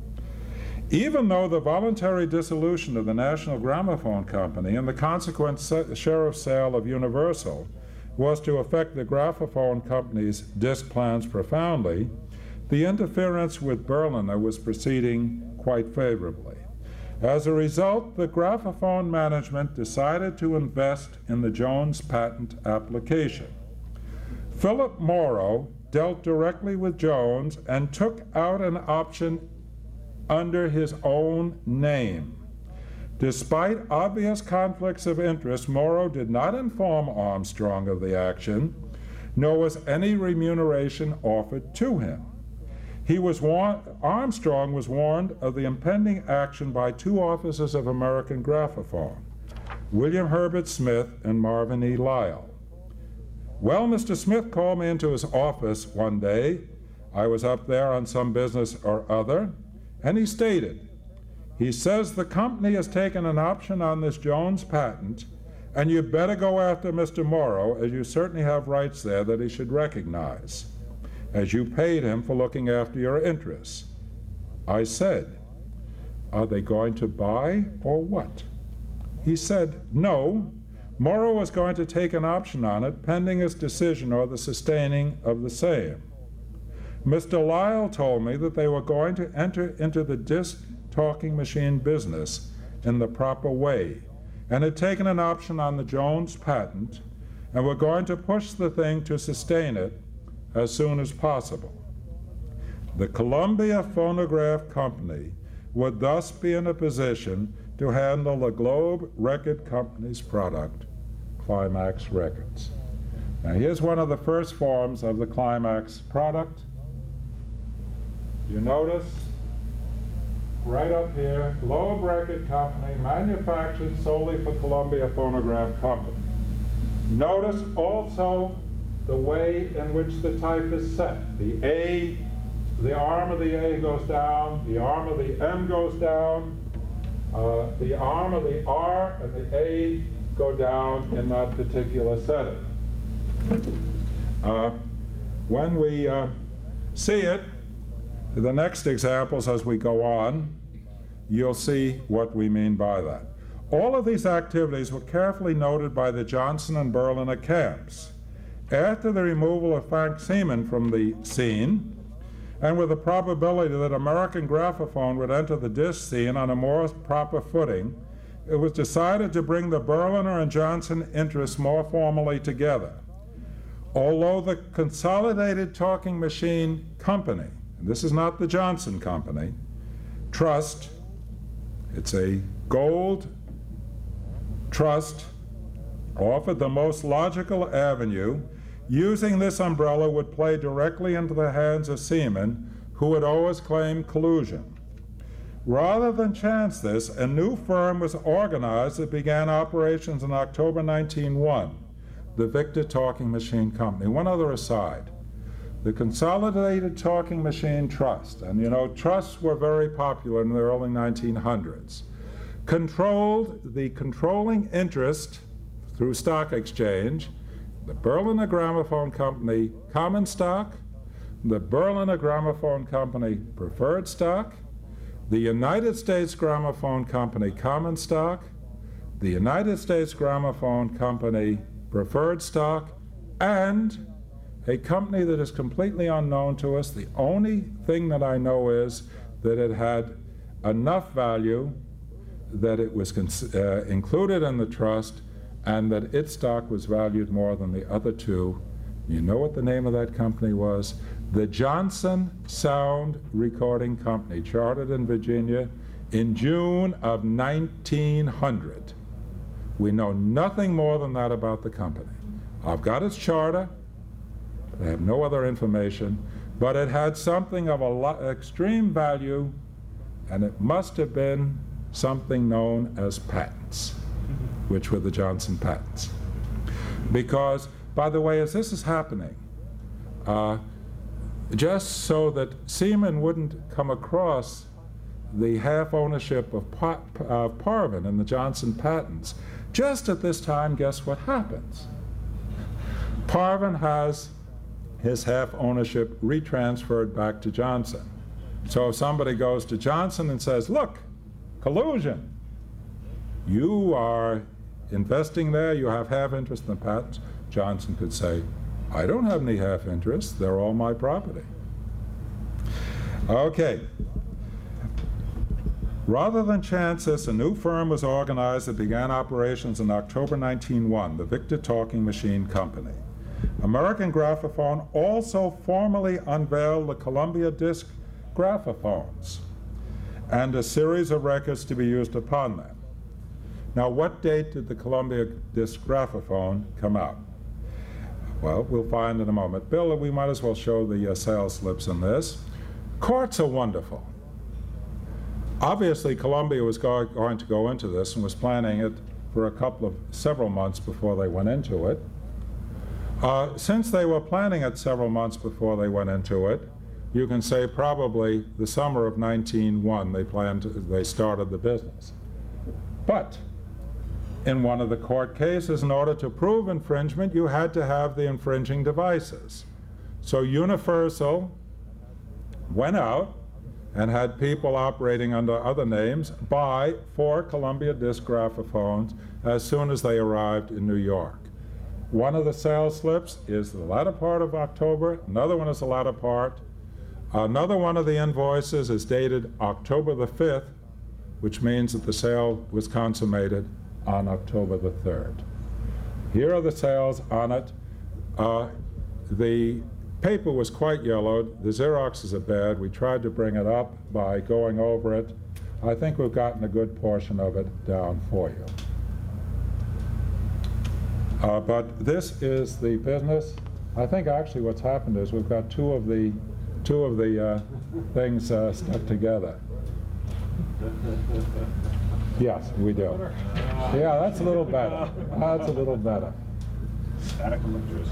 Even though the voluntary dissolution of the National Gramophone Company and the consequent share of sale of Universal was to affect the Graphophone Company's disc plans profoundly, the interference with Berliner was proceeding quite favorably. As a result, the Graphophone management decided to invest in the Jones patent application. Philip Morrow dealt directly with Jones and took out an option under his own name. Despite obvious conflicts of interest, Morrow did not inform Armstrong of the action, nor was any remuneration offered to him. He was warned, Armstrong was warned of the impending action by two officers of American Graphophone, William Herbert Smith and Marvin E. Lyle. Well, Mister Smith called me into his office one day. I was up there on some business or other, and he stated, he says the company has taken an option on this Jones patent, and you better go after Mister Morrow, as you certainly have rights there that he should recognize, as you paid him for looking after your interests. I said, are they going to buy or what? He said, no, Morrow was going to take an option on it pending his decision or the sustaining of the same. Mister Lyle told me that they were going to enter into the disc talking machine business in the proper way and had taken an option on the Jones patent and were going to push the thing to sustain it as soon as possible. The Columbia Phonograph Company would thus be in a position to handle the Globe Record Company's product, Climax Records. Now here's one of the first forms of the Climax product. You notice right up here, Globe Record Company, manufactured solely for Columbia Phonograph Company. Notice also the way in which the type is set. The A, the arm of the A goes down, the arm of the M goes down, uh, the arm of the R and the A go down in that particular setting. Uh, when we uh, see it, the next examples as we go on, you'll see what we mean by that. All of these activities were carefully noted by the Johnson and Berliner camps. After the removal of Frank Seaman from the scene, and with the probability that American Graphophone would enter the disc scene on a more proper footing, it was decided to bring the Berliner and Johnson interests more formally together. Although the Consolidated Talking Machine Company, and this is not the Johnson Company, Trust, it's a gold trust, offered the most logical avenue. Using this umbrella would play directly into the hands of Seaman, who would always claim collusion. Rather than chance this, a new firm was organized that began operations in October nineteen oh one, the Victor Talking Machine Company. One other aside. The Consolidated Talking Machine Trust, and you know, trusts were very popular in the early nineteen hundreds, controlled the controlling interest through stock exchange, the Berliner Gramophone Company common stock, the Berliner Gramophone Company preferred stock, the United States Gramophone Company common stock, the United States Gramophone Company preferred stock, and a company that is completely unknown to us. The only thing that I know is that it had enough value that it was cons- uh, included in the trust, and that its stock was valued more than the other two. You know what the name of that company was? The Johnson Sound Recording Company, chartered in Virginia in June of nineteen hundred. We know nothing more than that about the company. I've got its charter. I have no other information, but it had something of a lo- extreme value, and it must have been something known as patents, which were the Johnson patents. Because, by the way, as this is happening, uh, just so that Seaman wouldn't come across the half ownership of pa- uh, Parvin and the Johnson patents, just at this time, guess what happens? Parvin has his half ownership retransferred back to Johnson. So if somebody goes to Johnson and says, look, collusion, you are investing there, you have half interest in the patents, Johnson could say, I don't have any half interest, they're all my property. Okay. Rather than chance this, a new firm was organized that began operations in October nineteen oh one, the Victor Talking Machine Company. American Graphophone also formally unveiled the Columbia Disc graphophones and a series of records to be used upon them. Now, what date did the Columbia Disc graphophone come out? Well, we'll find in a moment. Bill, we might as well show the uh, sales slips in this. Courts are wonderful. Obviously, Columbia was go- going to go into this and was planning it for a couple of, several months before they went into it. Uh, since they were planning it several months before they went into it, you can say probably the summer of nineteen oh one they planned, to, they started the business. But in one of the court cases, in order to prove infringement, you had to have the infringing devices. So Universal went out and had people operating under other names buy four Columbia Disc graphophones as soon as they arrived in New York. One of the sales slips is the latter part of October, another one is the latter part. Another one of the invoices is dated October the fifth, which means that the sale was consummated on October the third. Here are the sales on it. Uh, the paper was quite yellowed. The Xeroxes are bad. We tried to bring it up by going over it. I think we've gotten a good portion of it down for you. Uh, but this is the business. I think actually what's happened is we've got two of the two of the uh, things uh, stuck together. Yes, we do. Yeah, that's a little better. That's a little better. Static electricity.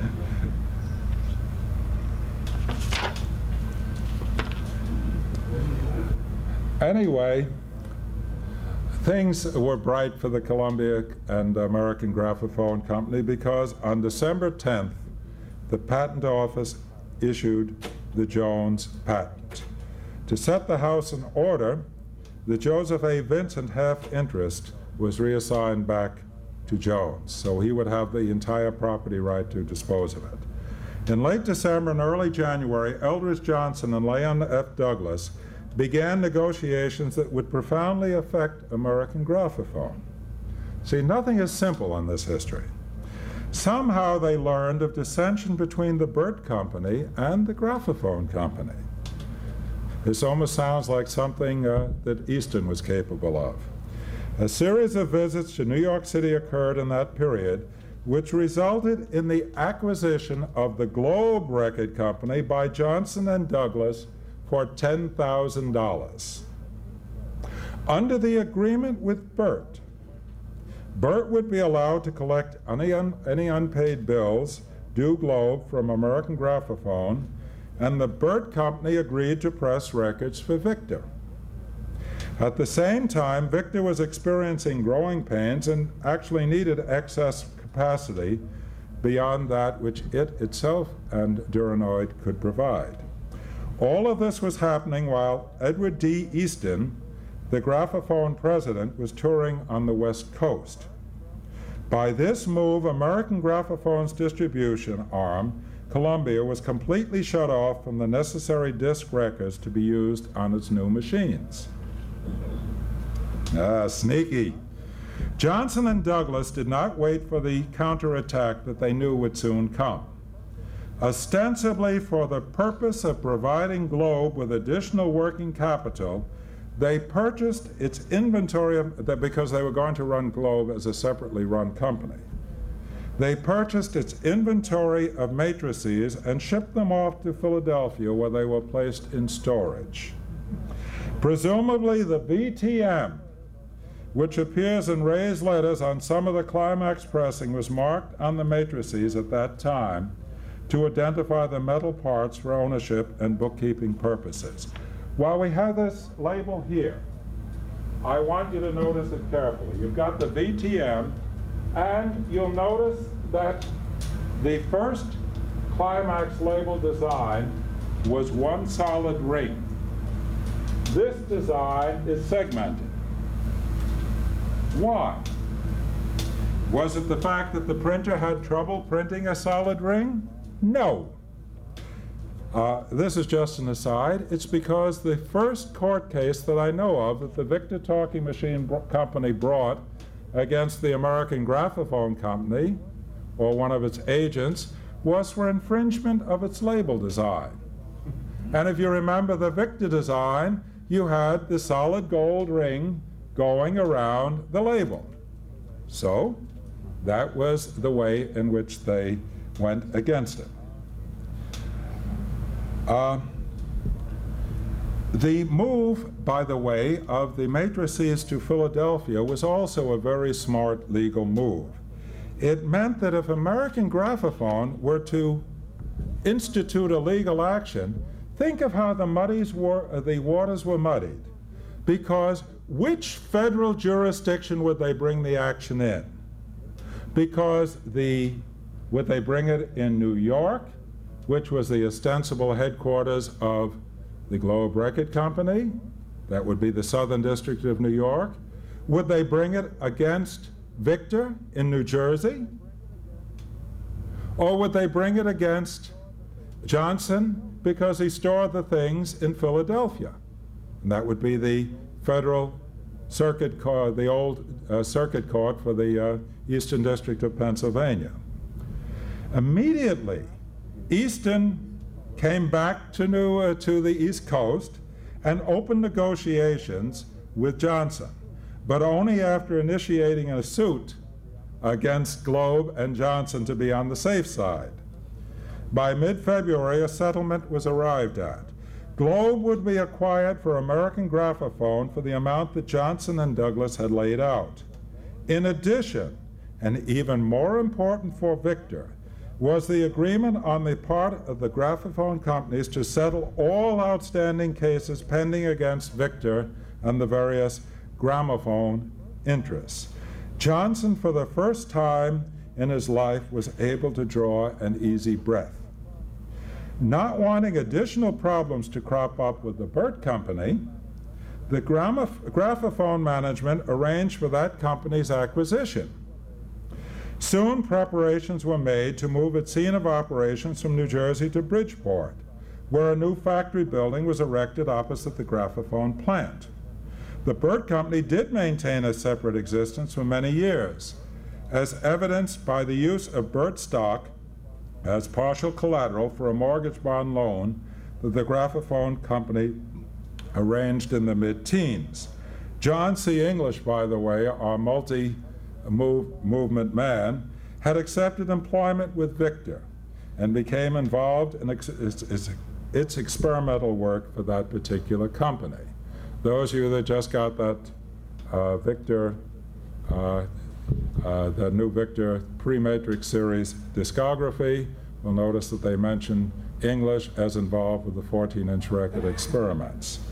Anyway, things were bright for the Columbia and American Graphophone Company because on December tenth, the Patent Office issued the Jones patent. To set the house in order, the Joseph A. Vincent half interest was reassigned back to Jones, so he would have the entire property right to dispose of it. In late December and early January, Eldridge Johnson and Leon F. Douglas began negotiations that would profoundly affect American Graphophone. See, nothing is simple in this history. Somehow they learned of dissension between the Burt Company and the Graphophone Company. This almost sounds like something uh, that Easton was capable of. A series of visits to New York City occurred in that period, which resulted in the acquisition of the Globe Record Company by Johnson and Douglas for ten thousand dollars. Under the agreement with Burt, Burt would be allowed to collect any, un- any unpaid bills due Globe from American Graphophone, and the Burt Company agreed to press records for Victor. At the same time, Victor was experiencing growing pains and actually needed excess capacity beyond that which it itself and Duranoid could provide. All of this was happening while Edward D. Easton, the Graphophone president, was touring on the West Coast. By this move, American Graphophone's distribution arm, Columbia, was completely shut off from the necessary disc records to be used on its new machines. Ah, sneaky. Johnson and Douglas did not wait for the counterattack that they knew would soon come. Ostensibly for the purpose of providing Globe with additional working capital, they purchased its inventory of, because they were going to run Globe as a separately run company. They purchased its inventory of matrices and shipped them off to Philadelphia, where they were placed in storage. Presumably the V T M, which appears in Ray's letters on some of the Climax pressing, was marked on the matrices at that time to identify the metal parts for ownership and bookkeeping purposes. While we have this label here, I want you to notice it carefully. You've got the V T M, and you'll notice that the first Climax label design was one solid ring. This design is segmented. Why? Was it the fact that the printer had trouble printing a solid ring? No. Uh, this is just an aside. It's because the first court case that I know of that the Victor Talking Machine br- Company brought against the American Graphophone Company, or one of its agents, was for infringement of its label design. And if you remember the Victor design, you had the solid gold ring going around the label. So that was the way in which they went against it. Uh, the move, by the way, of the matrices to Philadelphia was also a very smart legal move. It meant that if American Graphophone were to institute a legal action, think of how the, muddies were, uh, the waters were muddied. Because which federal jurisdiction would they bring the action in? Because the, would they bring it in New York, which was the ostensible headquarters of the Globe Record Company? That would be the Southern District of New York. Would they bring it against Victor in New Jersey? Or would they bring it against Johnson because he stored the things in Philadelphia? And that would be the federal circuit court, the old uh, circuit court for the uh, Eastern District of Pennsylvania. Immediately, Easton came back to, New, uh, to the East Coast and opened negotiations with Johnson, but only after initiating a suit against Globe and Johnson to be on the safe side. By mid-February, a settlement was arrived at. Globe would be acquired for American Graphophone for the amount that Johnson and Douglas had laid out. In addition, and even more important for Victor, was the agreement on the part of the Graphophone companies to settle all outstanding cases pending against Victor and the various gramophone interests. Johnson, for the first time in his life, was able to draw an easy breath. Not wanting additional problems to crop up with the Burt Company, the Gramoph- Graphophone management arranged for that company's acquisition. Soon preparations were made to move its scene of operations from New Jersey to Bridgeport, where a new factory building was erected opposite the Graphophone plant. The Burt Company did maintain a separate existence for many years, as evidenced by the use of Burt stock as partial collateral for a mortgage bond loan that the Graphophone Company arranged in the mid-teens. John C. English, by the way, our multi-movement man, had accepted employment with Victor and became involved in ex- its, its, its experimental work for that particular company. Those of you that just got that uh, Victor, uh, uh, the new Victor pre-Matrix series discography, will notice that they mention English as involved with the fourteen inch record experiments.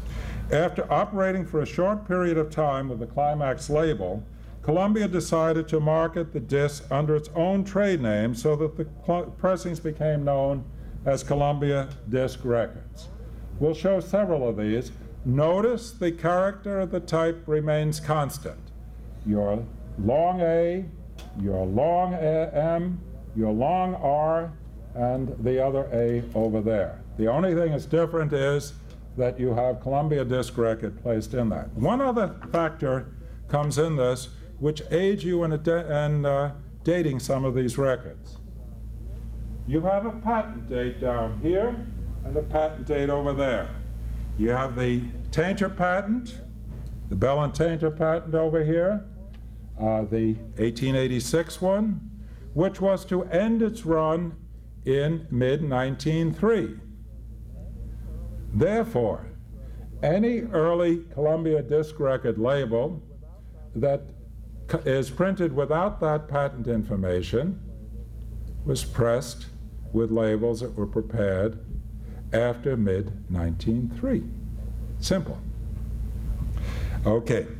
After operating for a short period of time with the Climax label, Columbia decided to market the disc under its own trade name so that the pressings became known as Columbia Disc Records. We'll show several of these. Notice the character of the type remains constant. Your long A, your long M, your long R, and the other A over there. The only thing that's different is that you have Columbia Disc Record placed in that. One other factor comes in this, which aids you in, in uh, dating some of these records. You have a patent date down here and a patent date over there. You have the Tainter patent, the Bell and Tainter patent over here, uh, the eighteen eighty-six one, which was to end its run in mid nineteen oh three. Therefore, any early Columbia Disc Record label that is printed without that patent information was pressed with labels that were prepared after mid nineteen oh three. Simple. Okay.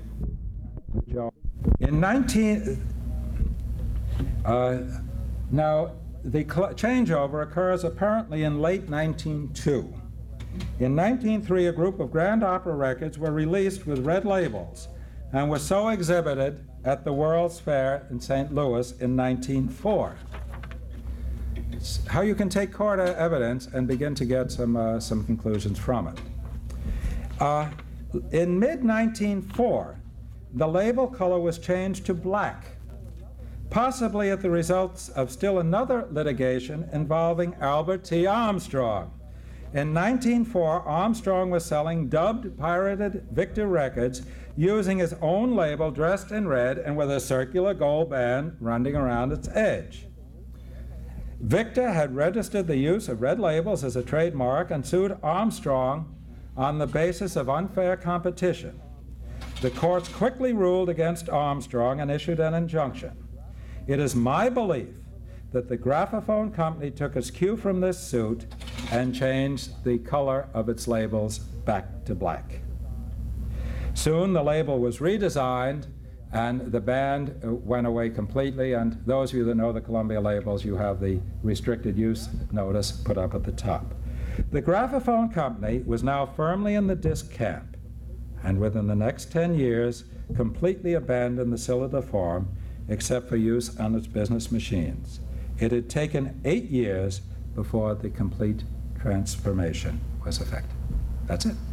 In nineteen, uh, now the changeover occurs apparently in late nineteen oh two. In nineteen oh three, a group of Grand Opera records were released with red labels and were so exhibited at the World's Fair in Saint Louis in nineteen oh four. It's how you can take court evidence and begin to get some, uh, some conclusions from it. Uh, in mid nineteen oh four, the label color was changed to black, possibly at the results of still another litigation involving Albert T. Armstrong. In nineteen oh four, Armstrong was selling dubbed pirated Victor records using his own label dressed in red and with a circular gold band running around its edge. Victor had registered the use of red labels as a trademark and sued Armstrong on the basis of unfair competition. The courts quickly ruled against Armstrong and issued an injunction. It is my belief that the Graphophone Company took its cue from this suit and changed the color of its labels back to black. Soon the label was redesigned and the band went away completely, and those of you that know the Columbia labels, you have the restricted use notice put up at the top. The Graphophone Company was now firmly in the disc camp, and within the next ten years completely abandoned the cylinder form except for use on its business machines. It had taken eight years before the complete transformation was effected. That's it.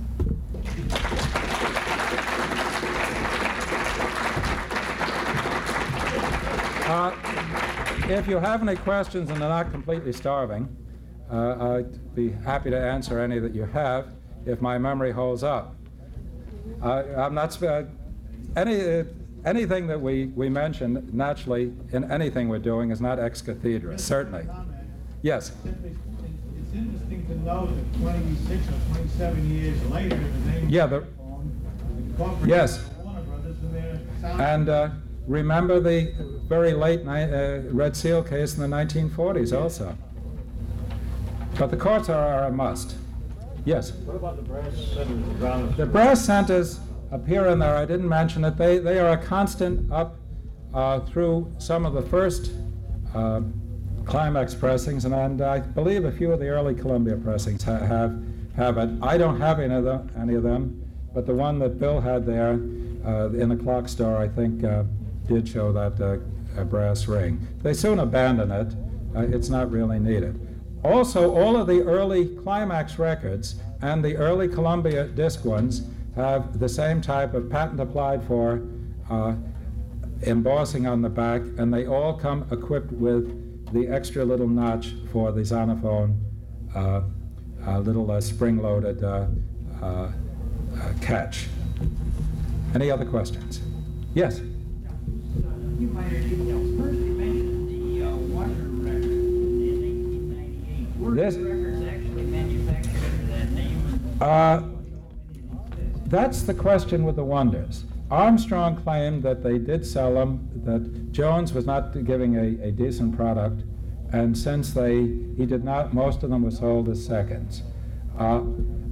Uh, if you have any questions and they're not completely starving, uh, I'd be happy to answer any that you have if my memory holds up. Uh, I'm not uh, any uh, anything that we we mention naturally in anything we're doing is not ex cathedra, certainly. Yes. It's interesting to know that twenty-six or twenty-seven years later, the name yeah, the, yes. Warner Brothers and their sound. And uh, remember the very late ni- uh, Red Seal case in the nineteen forties also. But the courts are, are a must. Yes? What about the brass centers around The brass centers appear in there. I didn't mention it. They, they are a constant up uh, through some of the first uh, Climax pressings, and, and I believe a few of the early Columbia pressings ha- have have it. I don't have any of them, any of them, but the one that Bill had there uh, in the clock store, I think, uh, did show that uh, a brass ring. They soon abandoned it. Uh, it's not really needed. Also, all of the early Climax records and the early Columbia disc ones have the same type of patent applied for uh, embossing on the back, and they all come equipped with the extra little notch for the Zonophone uh, uh, little uh, spring-loaded uh, uh, uh, catch. Any other questions? Yes? You might have details. First, you mentioned the uh, Wonder record in eighteen ninety-eight. Were This- the records actually manufactured under that name? Uh, that's the question with the Wonders. Armstrong claimed that they did sell them, that Jones was not giving a, a decent product, and since they, he did not, most of them were sold as seconds. Uh,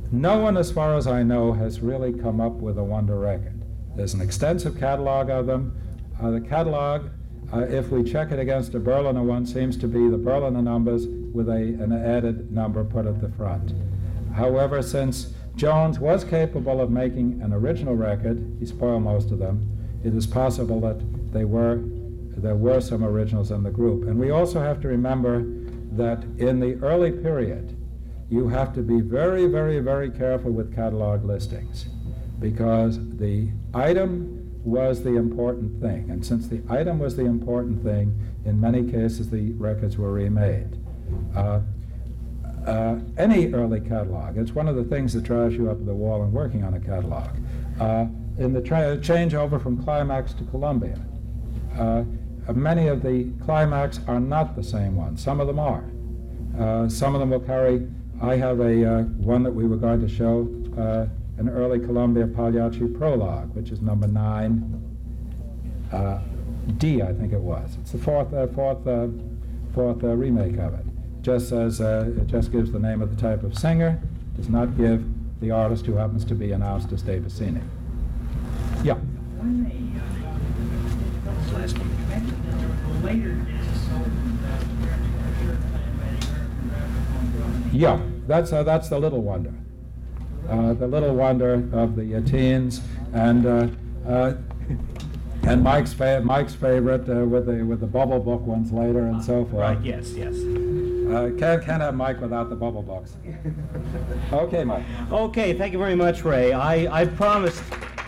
no one, as far as I know, has really come up with a wonder record. There's an extensive catalog of them. Uh, the catalog, uh, if we check it against a Berliner one, seems to be the Berliner numbers with a, an added number put at the front. However, since Jones was capable of making an original record, he spoiled most of them, it is possible that they were, there were some originals in the group. And we also have to remember that in the early period, you have to be very, very, very careful with catalog listings, because the item was the important thing. And since the item was the important thing, in many cases the records were remade. Uh, uh, any early catalog, it's one of the things that drives you up to the wall in working on a catalog. Uh, in the tra- changeover from Climax to Columbia, uh, many of the Climax are not the same ones. Some of them are. Uh, some of them will carry, I have a uh, one that we were going to show, uh, an early Columbia Pagliacci prologue, which is number nine, uh, D, I think it was. It's the fourth, uh, fourth, uh, fourth uh, remake of it. Just says, uh, it just gives the name of the type of singer, does not give the artist who happens to be announced as Dave Bassini. Yeah. When they, uh, last one. You mentioned that there were later discs sold uh, French by the American Record. Yeah, that's uh, that's the Little Wonder. Uh, the Little Wonder of the uh, teens, and uh, uh, and Mike's fa- Mike's favorite uh, with the with the Bubble Book ones later and so forth. Right, yes, yes. Uh, can't can't have Mike without the Bubble Books. Okay, Mike. Okay, thank you very much, Ray. I, I promised...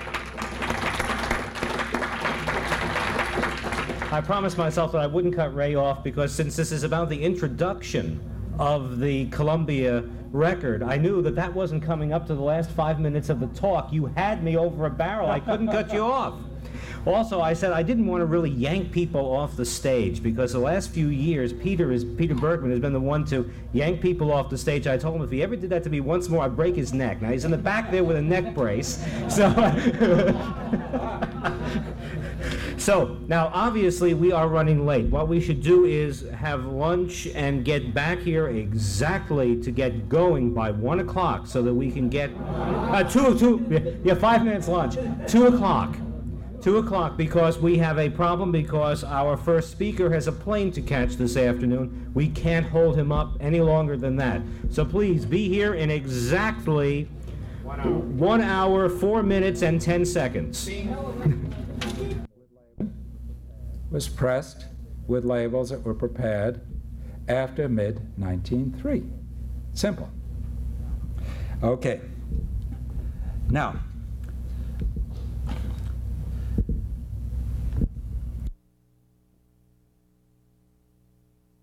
I promised myself that I wouldn't cut Ray off, because since this is about the introduction of the Columbia record, I knew that that wasn't coming up to the last five minutes of the talk. You had me over a barrel. I couldn't cut you off. Also, I said I didn't want to really yank people off the stage, because the last few years, Peter is Peter Bergman has been the one to yank people off the stage. I told him if he ever did that to me once more, I'd break his neck. Now, he's in the back there with a neck brace. So... So, now obviously we are running late. What we should do is have lunch and get back here exactly to get going by one o'clock, so that we can get, uh, two, two, yeah, five minutes lunch, two o'clock. Two o'clock, because we have a problem, because our first speaker has a plane to catch this afternoon. We can't hold him up any longer than that. So please be here in exactly one hour, one hour four minutes, and ten seconds. Was pressed with labels that were prepared after mid nineteen oh three. Simple. Okay. Now,